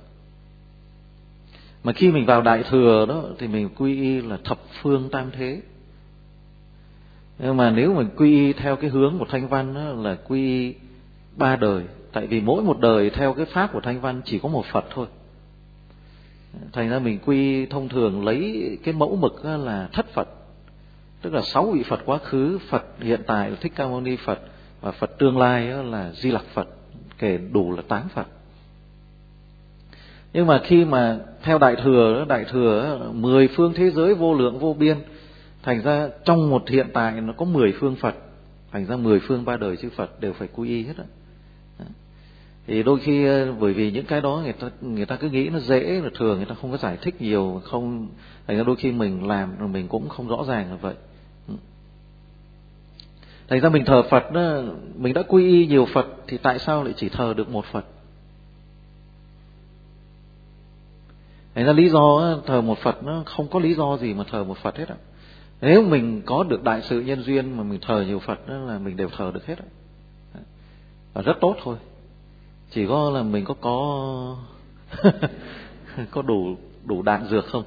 Mà khi mình vào Đại Thừa đó thì mình quy y là thập phương tam thế. Nhưng mà nếu mình quy y theo cái hướng của Thanh Văn đó, là quy y ba đời. Tại vì mỗi một đời theo cái pháp của Thanh Văn chỉ có một Phật thôi. Thành ra mình quy thông thường lấy cái mẫu mực là thất Phật, tức là sáu vị Phật quá khứ, Phật hiện tại là Thích Ca Mâu Ni Phật, và Phật tương lai là Di Lặc Phật, kể đủ là tám Phật. Nhưng mà khi mà theo Đại Thừa, Đại Thừa mười phương thế giới vô lượng vô biên, thành ra trong một hiện tại nó có mười phương Phật, thành ra mười phương ba đời chư Phật đều phải quy y hết đó. Thì đôi khi bởi vì những cái đó người ta người ta cứ nghĩ nó dễ, là thường người ta không có giải thích nhiều, không, thành ra đôi khi mình làm rồi mình cũng không rõ ràng là vậy. Thành ra mình thờ Phật đó, mình đã quy y nhiều Phật thì tại sao lại chỉ thờ được một Phật? Thành ra lý do thờ một Phật nó không có lý do gì mà thờ một Phật hết á. Nếu mình có được đại sự nhân duyên mà mình thờ nhiều Phật đó là mình đều thờ được hết á. Và rất tốt thôi. Chỉ có là mình có có có đủ đủ đạn dược không?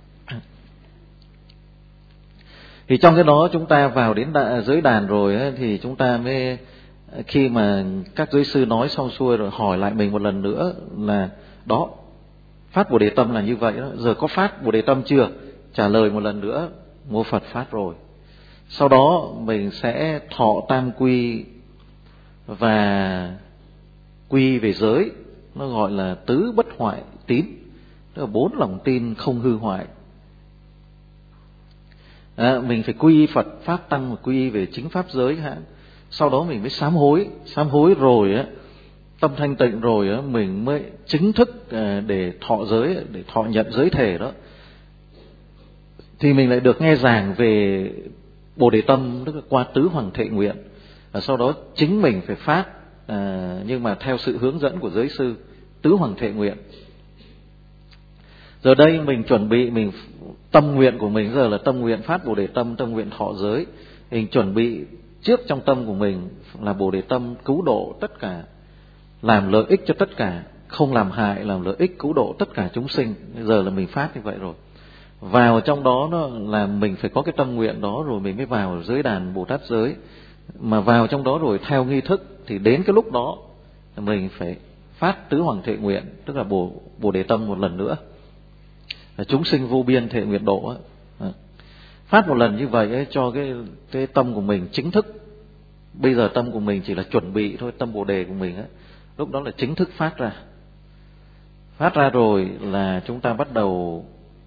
Thì trong cái đó chúng ta vào đến giới đàn rồi ấy, thì chúng ta mới, khi mà các giới sư nói xong xuôi rồi hỏi lại mình một lần nữa là đó, phát Bồ Đề tâm là như vậy đó, giờ có phát Bồ Đề tâm chưa? Trả lời một lần nữa mua Phật phát rồi. Sau đó mình sẽ thọ tam quy và quy về giới, nó gọi là tứ bất hoại tín, tức là bốn lòng tin không hư hoại. À, mình phải quy Phật Pháp Tăng và quy về chính pháp giới hả? Sau đó mình mới sám hối, sám hối rồi á, tâm thanh tịnh rồi á, mình mới chính thức để thọ giới, để thọ nhận giới thể đó. Thì mình lại được nghe giảng về Bồ Đề Tâm, tức là qua tứ hoàng thệ nguyện. Và sau đó chính mình phải phát, à, nhưng mà theo sự hướng dẫn của giới sư, tứ hoàng thệ nguyện. Giờ đây mình chuẩn bị, mình tâm nguyện của mình giờ là tâm nguyện phát Bồ Đề Tâm, tâm nguyện thọ giới. Mình chuẩn bị trước trong tâm của mình là Bồ Đề Tâm cứu độ tất cả, làm lợi ích cho tất cả, không làm hại, làm lợi ích cứu độ tất cả chúng sinh. Bây giờ là mình phát như vậy rồi. Vào trong đó nó là mình phải có cái tâm nguyện đó rồi mình mới vào giới đàn Bồ Tát giới. Mà vào trong đó rồi theo nghi thức thì đến cái lúc đó mình phải phát tứ hoàng thệ nguyện, tức là Bồ, Bồ Đề Tâm một lần nữa. Chúng sinh vô biên thệ nguyện độ ấy. Phát một lần như vậy ấy, cho cái, cái tâm của mình chính thức. Bây giờ tâm của mình chỉ là chuẩn bị thôi, tâm Bồ Đề của mình ấy. Lúc đó là chính thức phát ra. Phát ra rồi là chúng ta bắt đầu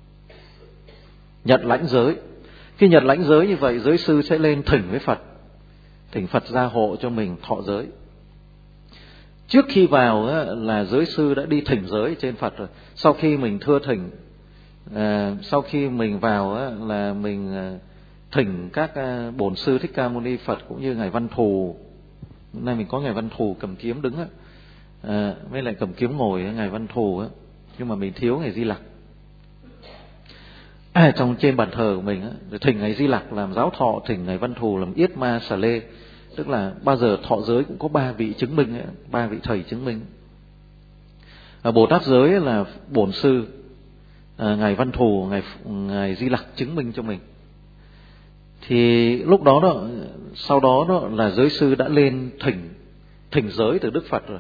nhận lãnh giới. Khi nhận lãnh giới như vậy, giới sư sẽ lên thỉnh với Phật, thỉnh Phật gia hộ cho mình thọ giới. Trước khi vào á, là giới sư đã đi thỉnh giới trên Phật rồi. Sau khi mình thưa thỉnh, à, sau khi mình vào á, là mình à, thỉnh các à, bổn sư Thích Ca Mâu Ni Phật cũng như ngài Văn Thù. Hôm nay mình có ngài Văn Thù cầm kiếm đứng á, à, với lại cầm kiếm ngồi á, ngài Văn Thù á, nhưng mà mình thiếu ngài Di Lặc. À, trong trên bàn thờ của mình á, thỉnh ngài Di Lặc làm giáo thọ, thỉnh ngài Văn Thù làm yết ma xà lê. Tức là bao giờ thọ giới cũng có ba vị chứng minh ấy, ba vị thầy chứng minh. À, Bồ Tát giới là bổn sư, à, ngài Văn Thù, ngài ngài Di Lặc chứng minh cho mình. Thì lúc đó đó, sau đó đó là giới sư đã lên thỉnh thỉnh giới từ Đức Phật rồi,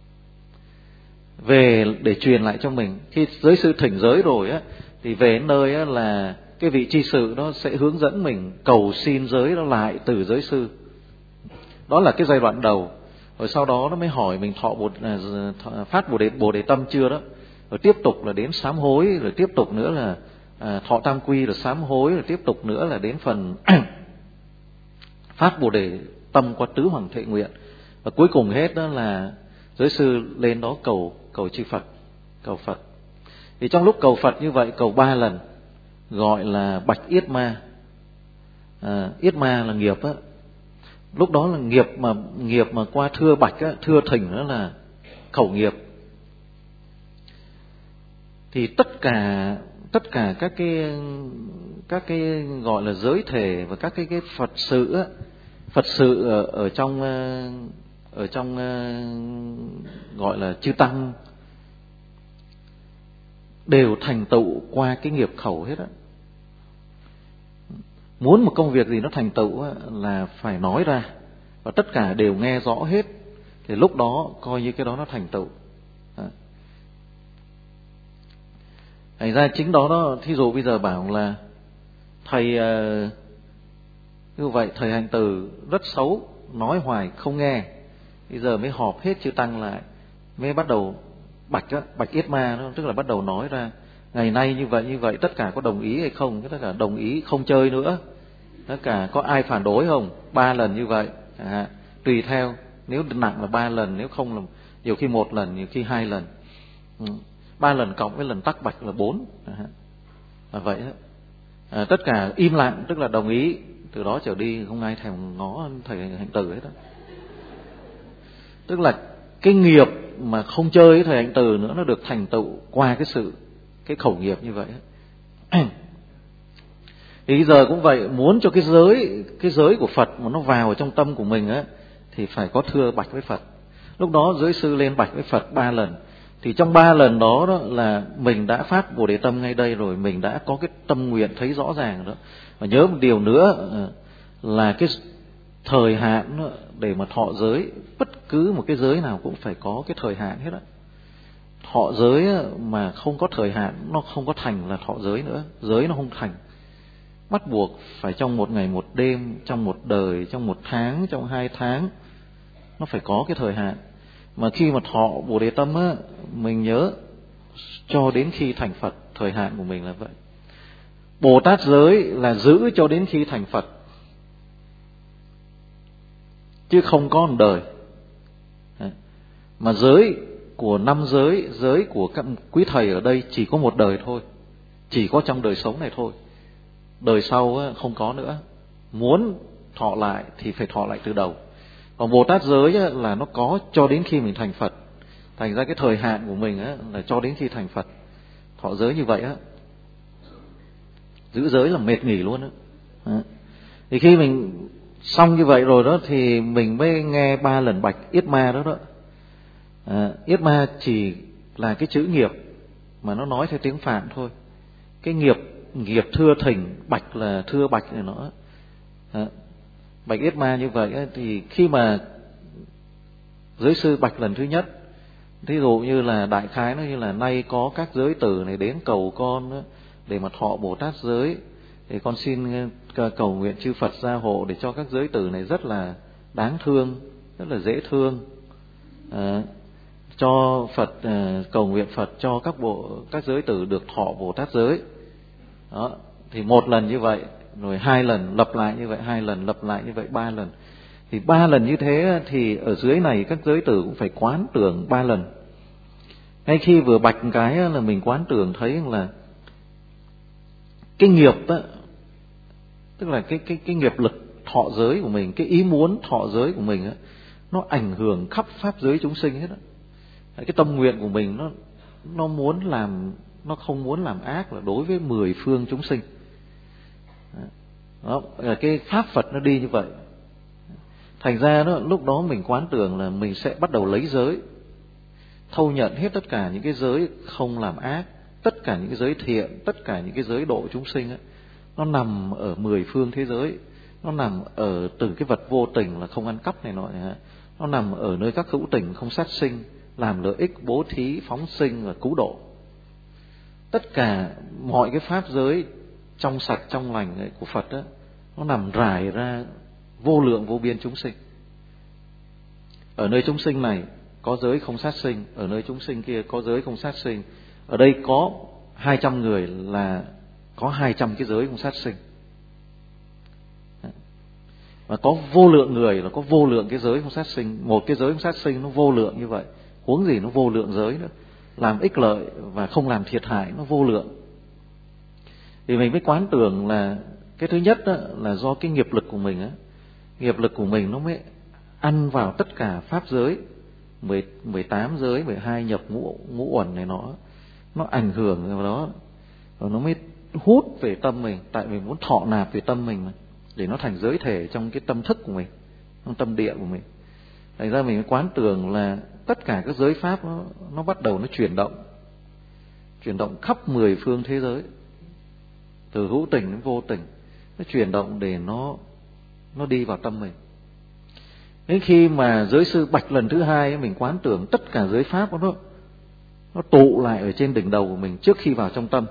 về để truyền lại cho mình. Khi giới sư thỉnh giới rồi á, thì về nơi á, là cái vị tri sự đó sẽ hướng dẫn mình cầu xin giới đó lại từ giới sư. Đó là cái giai đoạn đầu. Rồi sau đó nó mới hỏi mình thọ bồ, phát bồ đề, bồ đề tâm chưa đó. Rồi tiếp tục là đến sám hối, rồi tiếp tục nữa là à, thọ tam quy, rồi sám hối, rồi tiếp tục nữa là đến phần phát bồ đề tâm qua tứ hoàng thệ nguyện. Và cuối cùng hết đó là giới sư lên đó cầu cầu chư Phật, cầu Phật. Thì trong lúc cầu Phật như vậy, cầu ba lần, gọi là bạch yết ma. À, yết ma là nghiệp á. Lúc đó là nghiệp mà nghiệp mà qua thưa bạch á, thưa thỉnh đó là khẩu nghiệp. Thì tất cả tất cả các cái các cái gọi là giới thể và các cái cái Phật sự á, Phật sự ở, ở trong ở trong gọi là chư tăng đều thành tựu qua cái nghiệp khẩu hết á. Muốn một công việc gì nó thành tựu á, là phải nói ra và tất cả đều nghe rõ hết, thì lúc đó coi như cái đó nó thành tựu. Thành ra chính đó đó, thí dụ bây giờ bảo là thầy uh, như vậy thầy hành từ rất xấu, nói hoài không nghe, bây giờ mới họp hết chư tăng lại, mới bắt đầu bạch á, bạch yết ma đó, tức là bắt đầu nói ra ngày nay như vậy như vậy, tất cả có đồng ý hay không? Tất cả đồng ý, không chơi nữa. Tất cả có ai phản đối không? Ba lần như vậy, à, tùy theo, nếu nặng là ba lần, nếu không là nhiều khi một lần, nhiều khi hai lần. Ừ. Ba lần cộng với lần tắc bạch là bốn. À, là vậy đó. À, tất cả im lặng tức là đồng ý, từ đó trở đi không ai thèm ngó thầy hành từ hết đó. Tức là cái nghiệp mà không chơi với thầy hành từ nữa, nó được thành tựu qua cái sự cái khẩu nghiệp như vậy. Thì bây giờ cũng vậy, muốn cho cái giới cái giới của Phật mà nó vào trong tâm của mình á, thì phải có thưa bạch với Phật. Lúc đó giới sư lên bạch với Phật ba lần. Thì trong ba lần đó, đó là mình đã phát Bồ Đề Tâm ngay đây rồi, mình đã có cái tâm nguyện thấy rõ ràng đó. Và nhớ một điều nữa là cái thời hạn để mà thọ giới, bất cứ một cái giới nào cũng phải có cái thời hạn hết á. Thọ giới mà không có thời hạn, nó không có thành là thọ giới nữa, giới nó không thành. bắt buộc phải trong một ngày một đêm, trong một đời, trong một tháng, trong hai tháng. Nó phải có cái thời hạn. Mà khi mà thọ Bồ Đề Tâm á, mình nhớ cho đến khi thành Phật, thời hạn của mình là vậy. Bồ Tát giới là giữ cho đến khi thành Phật, chứ không có một đời. Mà giới của năm giới, giới của các quý thầy ở đây chỉ có một đời thôi, chỉ có trong đời sống này thôi. Đời sau á, không có nữa. Muốn thọ lại thì phải thọ lại từ đầu. Còn Bồ Tát giới á, là nó có cho đến khi mình thành Phật. Thành ra cái thời hạn của mình á, là cho đến khi thành Phật. Thọ giới như vậy á, giữ giới là mệt nghỉ luôn á. Thì khi mình xong như vậy rồi đó, thì mình mới nghe ba lần bạch Yết Ma đó đó. À, Yết Ma chỉ là cái chữ nghiệp mà nó nói theo tiếng Phạn thôi. Cái nghiệp nghiệp thưa thỉnh, bạch là thưa bạch này nó. À, bạch Yết Ma như vậy á, thì khi mà giới sư bạch lần thứ nhất, thí dụ như là đại khái nó như là nay có các giới tử này đến cầu con đó, để mà thọ Bồ Tát giới, thì con xin cầu nguyện chư Phật gia hộ để cho các giới tử này rất là đáng thương, rất là dễ thương. À, cho Phật à, cầu nguyện Phật cho các bộ các giới tử được thọ Bồ Tát giới. Đó, thì một lần như vậy, rồi hai lần lặp lại như vậy, hai lần lặp lại như vậy, ba lần. Thì ba lần như thế thì ở dưới này các giới tử cũng phải quán tưởng ba lần. Ngay khi vừa bạch cái là mình quán tưởng thấy là cái nghiệp đó, tức là cái cái cái nghiệp lực thọ giới của mình, cái ý muốn thọ giới của mình á, nó ảnh hưởng khắp pháp giới chúng sinh hết á. Cái tâm nguyện của mình nó nó muốn làm, nó không muốn làm ác là đối với mười phương chúng sinh. Đó, cái pháp Phật nó đi như vậy. Thành ra đó, lúc đó mình quán tưởng là mình sẽ bắt đầu lấy giới, thâu nhận hết tất cả những cái giới không làm ác, tất cả những cái giới thiện, tất cả những cái giới độ chúng sinh ấy, nó nằm ở mười phương thế giới. Nó nằm ở từng cái vật vô tình là không ăn cắp này nọ, nó nằm ở nơi các hữu tình không sát sinh, làm lợi ích, bố thí, phóng sinh và cứu độ. Tất cả mọi cái pháp giới trong sạch trong lành ấy của Phật đó, nó nằm rải ra vô lượng vô biên chúng sinh. Ở nơi chúng sinh này có giới không sát sinh, ở nơi chúng sinh kia có giới không sát sinh. Ở đây có hai trăm người là có hai trăm cái giới không sát sinh. Và có vô lượng người là có vô lượng cái giới không sát sinh. Một cái giới không sát sinh nó vô lượng như vậy, huống gì nó vô lượng giới nữa. Làm ích lợi và không làm thiệt hại nó vô lượng. Thì mình mới quán tưởng là cái thứ nhất đó là do cái nghiệp lực của mình á. Nghiệp lực của mình nó mới ăn vào tất cả pháp giới, mười tám giới, mười hai nhập ngũ, ngũ uẩn này nó nó ảnh hưởng vào đó, rồi nó mới hút về tâm mình. Tại mình muốn thọ nạp về tâm mình mà, để nó thành giới thể trong cái tâm thức của mình, trong tâm địa của mình. Thành ra mình mới quán tưởng là tất cả các giới pháp nó, nó bắt đầu nó chuyển động, chuyển động khắp mười phương thế giới, từ hữu tình đến vô tình, nó chuyển động để nó nó đi vào tâm mình. Đến khi mà giới sư bạch lần thứ hai, mình quán tưởng tất cả giới pháp nó nó tụ lại ở trên đỉnh đầu của mình trước khi vào trong tâm,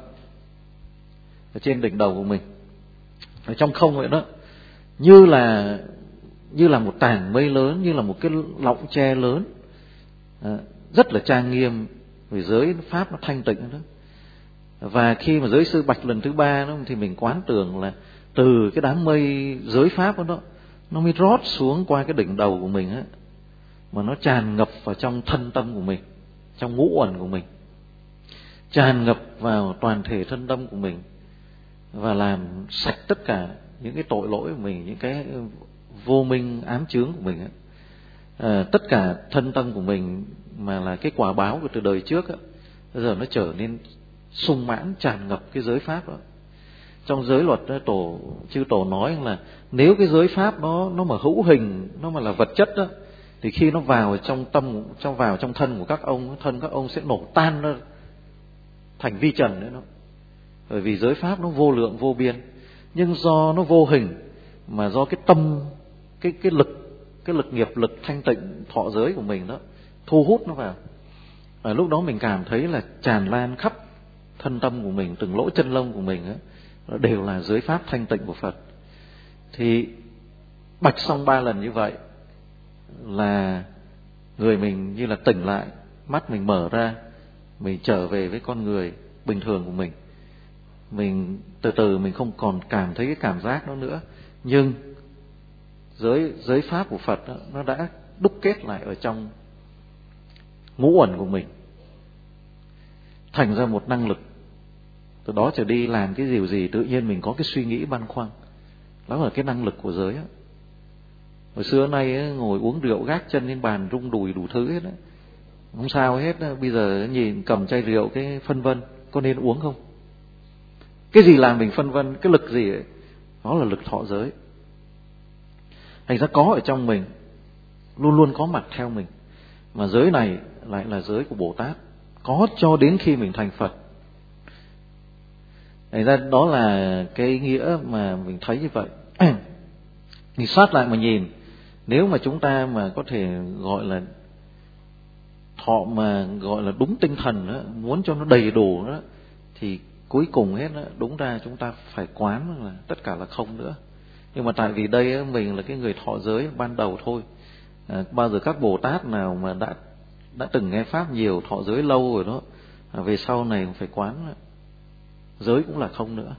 ở trên đỉnh đầu của mình, ở trong không vậy đó, như là như là một tảng mây lớn, như là một cái lọng tre lớn, à, rất là trang nghiêm, vì giới pháp nó thanh tịnh đó. Và khi mà giới sư bạch lần thứ ba đó, thì mình quán tưởng là từ cái đám mây giới pháp đó, đó nó mới rót xuống qua cái đỉnh đầu của mình á, mà nó tràn ngập vào trong thân tâm của mình, trong ngũ uẩn của mình, tràn ngập vào toàn thể thân tâm của mình, và làm sạch tất cả những cái tội lỗi của mình, những cái vô minh ám chướng của mình á. À, tất cả thân tâm của mình mà là cái quả báo của từ đời trước á, bây giờ nó trở nên sung mãn, tràn ngập cái giới pháp đó. Trong giới luật đó, tổ chư tổ nói là nếu cái giới pháp nó nó mà hữu hình, nó mà là vật chất đó, thì khi nó vào trong tâm, trong vào trong thân của các ông, thân các ông sẽ nổ tan nó thành vi trần đấy nó. Bởi vì giới pháp nó vô lượng vô biên, nhưng do nó vô hình, mà do cái tâm, cái cái lực, cái lực nghiệp lực thanh tịnh thọ giới của mình đó thu hút nó vào. Và lúc đó mình cảm thấy là tràn lan khắp thân tâm của mình, từng lỗ chân lông của mình đó, đều là giới pháp thanh tịnh của Phật. Thì bạch xong ba lần như vậy là người mình như là tỉnh lại, mắt mình mở ra, mình trở về với con người bình thường của mình. Mình từ từ mình không còn cảm thấy cái cảm giác đó nữa, nhưng giới giới pháp của Phật đó, nó đã đúc kết lại ở trong ngũ uẩn của mình, thành ra một năng lực. Từ đó trở đi làm cái điều gì tự nhiên mình có cái suy nghĩ băn khoăn. Đó là cái năng lực của giới đó. Hồi xưa nay ấy, ngồi uống rượu gác chân lên bàn rung đùi đủ thứ hết đó. Không sao hết đó. Bây giờ nhìn cầm chai rượu cái phân vân có nên uống không? Cái gì làm mình phân vân, cái lực gì ấy? Đó là lực thọ giới. Thành ra có ở trong mình, luôn luôn có mặt theo mình. Mà giới này lại là giới của Bồ Tát, có cho đến khi mình thành Phật. Thành ra đó là cái nghĩa mà mình thấy như vậy. Mình sát lại mà nhìn, nếu mà chúng ta mà có thể gọi là thọ mà gọi là đúng tinh thần đó, muốn cho nó đầy đủ đó, thì cuối cùng hết đó, đúng ra chúng ta phải quán là tất cả là không nữa. Nhưng mà tại vì đây mình là cái người thọ giới ban đầu thôi. À, bao giờ các Bồ Tát nào mà đã đã từng nghe pháp nhiều, thọ giới lâu rồi đó, à, về sau này phải quán giới cũng là không nữa.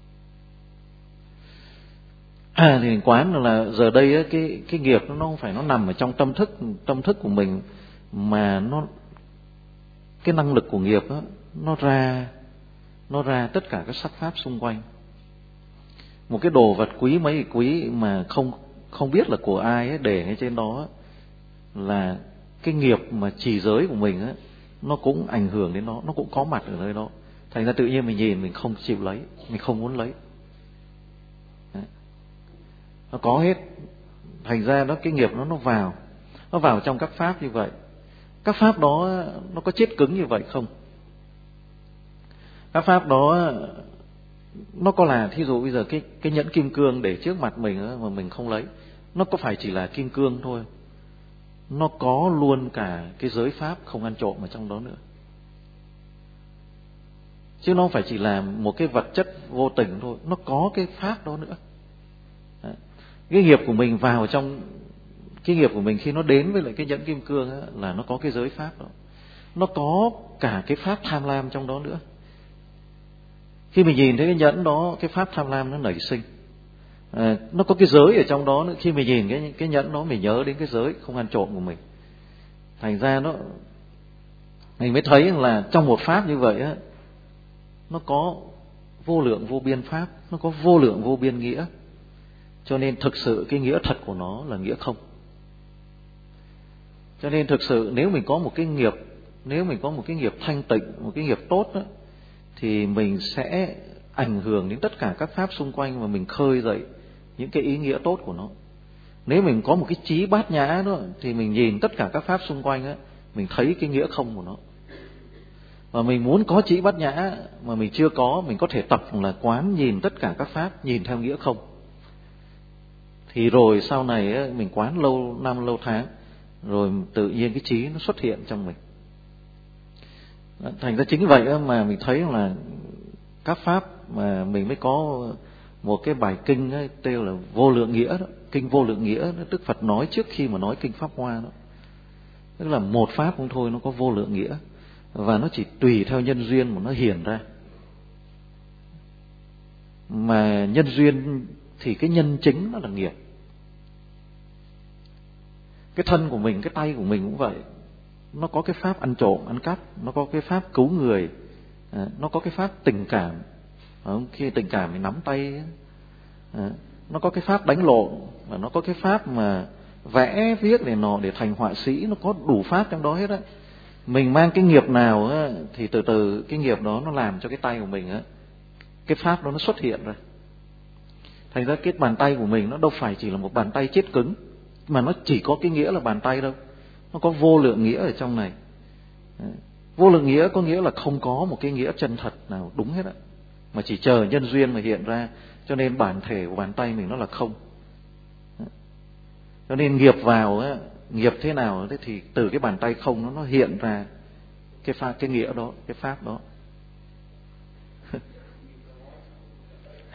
À, thì quán là giờ đây cái cái nghiệp nó không phải nó nằm ở trong tâm thức tâm thức của mình, mà nó cái năng lực của nghiệp đó, nó ra nó ra tất cả các sắc pháp xung quanh. Một cái đồ vật quý mấy quý mà không không biết là của ai ấy, để ngay trên đó là cái nghiệp mà trì giới của mình ấy, nó cũng ảnh hưởng đến nó, nó cũng có mặt ở nơi đó. Thành ra tự nhiên mình nhìn mình không chịu lấy, mình không muốn lấy. Đấy. Nó có hết. Thành ra đó cái nghiệp nó nó vào, nó vào trong các pháp như vậy. Các pháp đó nó có chết cứng như vậy không? Các pháp đó nó có là thí dụ bây giờ cái cái nhẫn kim cương để trước mặt mình mà mình không lấy, nó có phải chỉ là kim cương thôi, nó có luôn cả cái giới pháp không ăn trộm ở trong đó nữa, chứ nó không phải chỉ là một cái vật chất vô tình thôi, nó có cái pháp đó nữa. Đấy. Cái nghiệp của mình vào trong cái nghiệp của mình khi nó đến với lại cái nhẫn kim cương ấy, là nó có cái giới pháp đó, nó có cả cái pháp tham lam trong đó nữa. Khi mình nhìn thấy cái nhẫn đó, cái pháp tham lam nó nảy sinh, à, nó có cái giới ở trong đó nữa. Khi mình nhìn cái cái nhẫn đó, mình nhớ đến cái giới không ăn trộm của mình. Thành ra nó mình mới thấy là trong một pháp như vậy á, nó có vô lượng vô biên pháp, nó có vô lượng vô biên nghĩa. Cho nên thực sự cái nghĩa thật của nó là nghĩa không. Cho nên thực sự nếu mình có một cái nghiệp, nếu mình có một cái nghiệp thanh tịnh, một cái nghiệp tốt đó, thì mình sẽ ảnh hưởng đến tất cả các pháp xung quanh và mình khơi dậy những cái ý nghĩa tốt của nó. Nếu mình có một cái trí bát nhã đó, thì mình nhìn tất cả các pháp xung quanh á, mình thấy cái nghĩa không của nó. Và mình muốn có trí bát nhã mà mình chưa có, mình có thể tập là quán nhìn tất cả các pháp nhìn theo nghĩa không. Thì rồi sau này á, mình quán lâu năm lâu tháng, rồi tự nhiên cái trí nó xuất hiện trong mình. Thành ra chính vậy mà mình thấy là các pháp mà mình mới có một cái bài kinh ấy, tên là Vô Lượng Nghĩa đó. Kinh Vô Lượng Nghĩa đó, Đức Phật nói trước khi mà nói kinh Pháp Hoa đó. Tức là một pháp không thôi, nó có vô lượng nghĩa, và nó chỉ tùy theo nhân duyên mà nó hiển ra. Mà nhân duyên thì cái nhân chính nó là nghiệp. Cái thân của mình, cái tay của mình cũng vậy, nó có cái pháp ăn trộm, ăn cắp, nó có cái pháp cứu người, à, nó có cái pháp tình cảm. À, khi tình cảm mình nắm tay, à, nó có cái pháp đánh lộn, và nó có cái pháp mà vẽ viết này nọ để thành họa sĩ, nó có đủ pháp trong đó hết á. Mình mang cái nghiệp nào á, thì từ từ cái nghiệp đó nó làm cho cái tay của mình á, cái pháp đó nó xuất hiện ra. Thành ra cái bàn tay của mình nó đâu phải chỉ là một bàn tay chết cứng, mà nó chỉ có cái nghĩa là bàn tay đâu. Nó có vô lượng nghĩa ở trong này. Vô lượng nghĩa có nghĩa là không có một cái nghĩa chân thật nào đúng hết á, mà chỉ chờ nhân duyên mà hiện ra. Cho nên bản thể của bàn tay mình nó là không. Cho nên nghiệp vào á, nghiệp thế nào thế thì từ cái bàn tay không nó nó hiện ra cái pháp, cái nghĩa đó, cái pháp đó.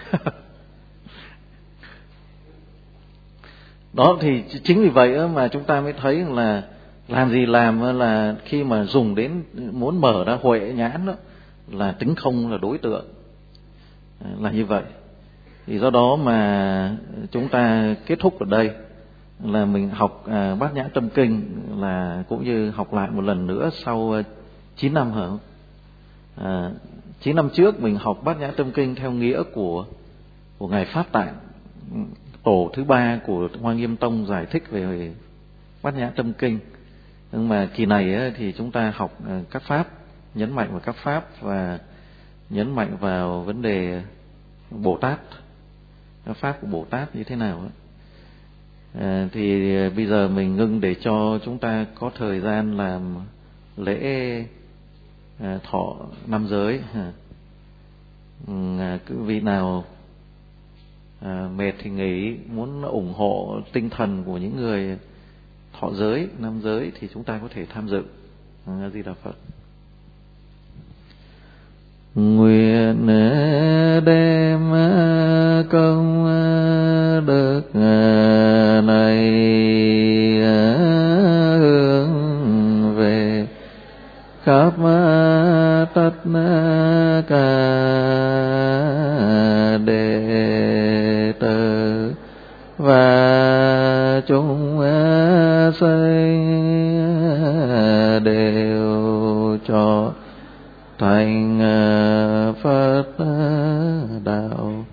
Đó thì chính vì vậy mà chúng ta mới thấy là làm gì làm là khi mà dùng đến muốn mở ra huệ nhãn đó, là tính không là đối tượng, là như vậy. Thì do đó mà chúng ta kết thúc ở đây là mình học à, Bát Nhã Tâm Kinh là cũng như học lại một lần nữa sau chín năm hả? À, chín năm trước mình học Bát Nhã Tâm Kinh theo nghĩa của của ngài Pháp Tạng, tổ thứ ba của Hoa Nghiêm Tông giải thích về Bát Nhã Tâm Kinh. Nhưng mà kỳ này ấy, thì chúng ta học các pháp, nhấn mạnh vào các pháp và nhấn mạnh vào vấn đề Bồ Tát, các pháp của Bồ Tát như thế nào ấy. À, thì bây giờ mình ngưng để cho chúng ta có thời gian làm lễ à, thọ năm giới. À, cứ vị nào à, mệt thì nghỉ, muốn ủng hộ tinh thần của những người thọ giới, năm giới thì chúng ta có thể tham dự. A Di Đà Phật. Nguyện đem công đức này hướng về khắp tất cả đệ tử và chúng sinh đều cho thành Phật đạo.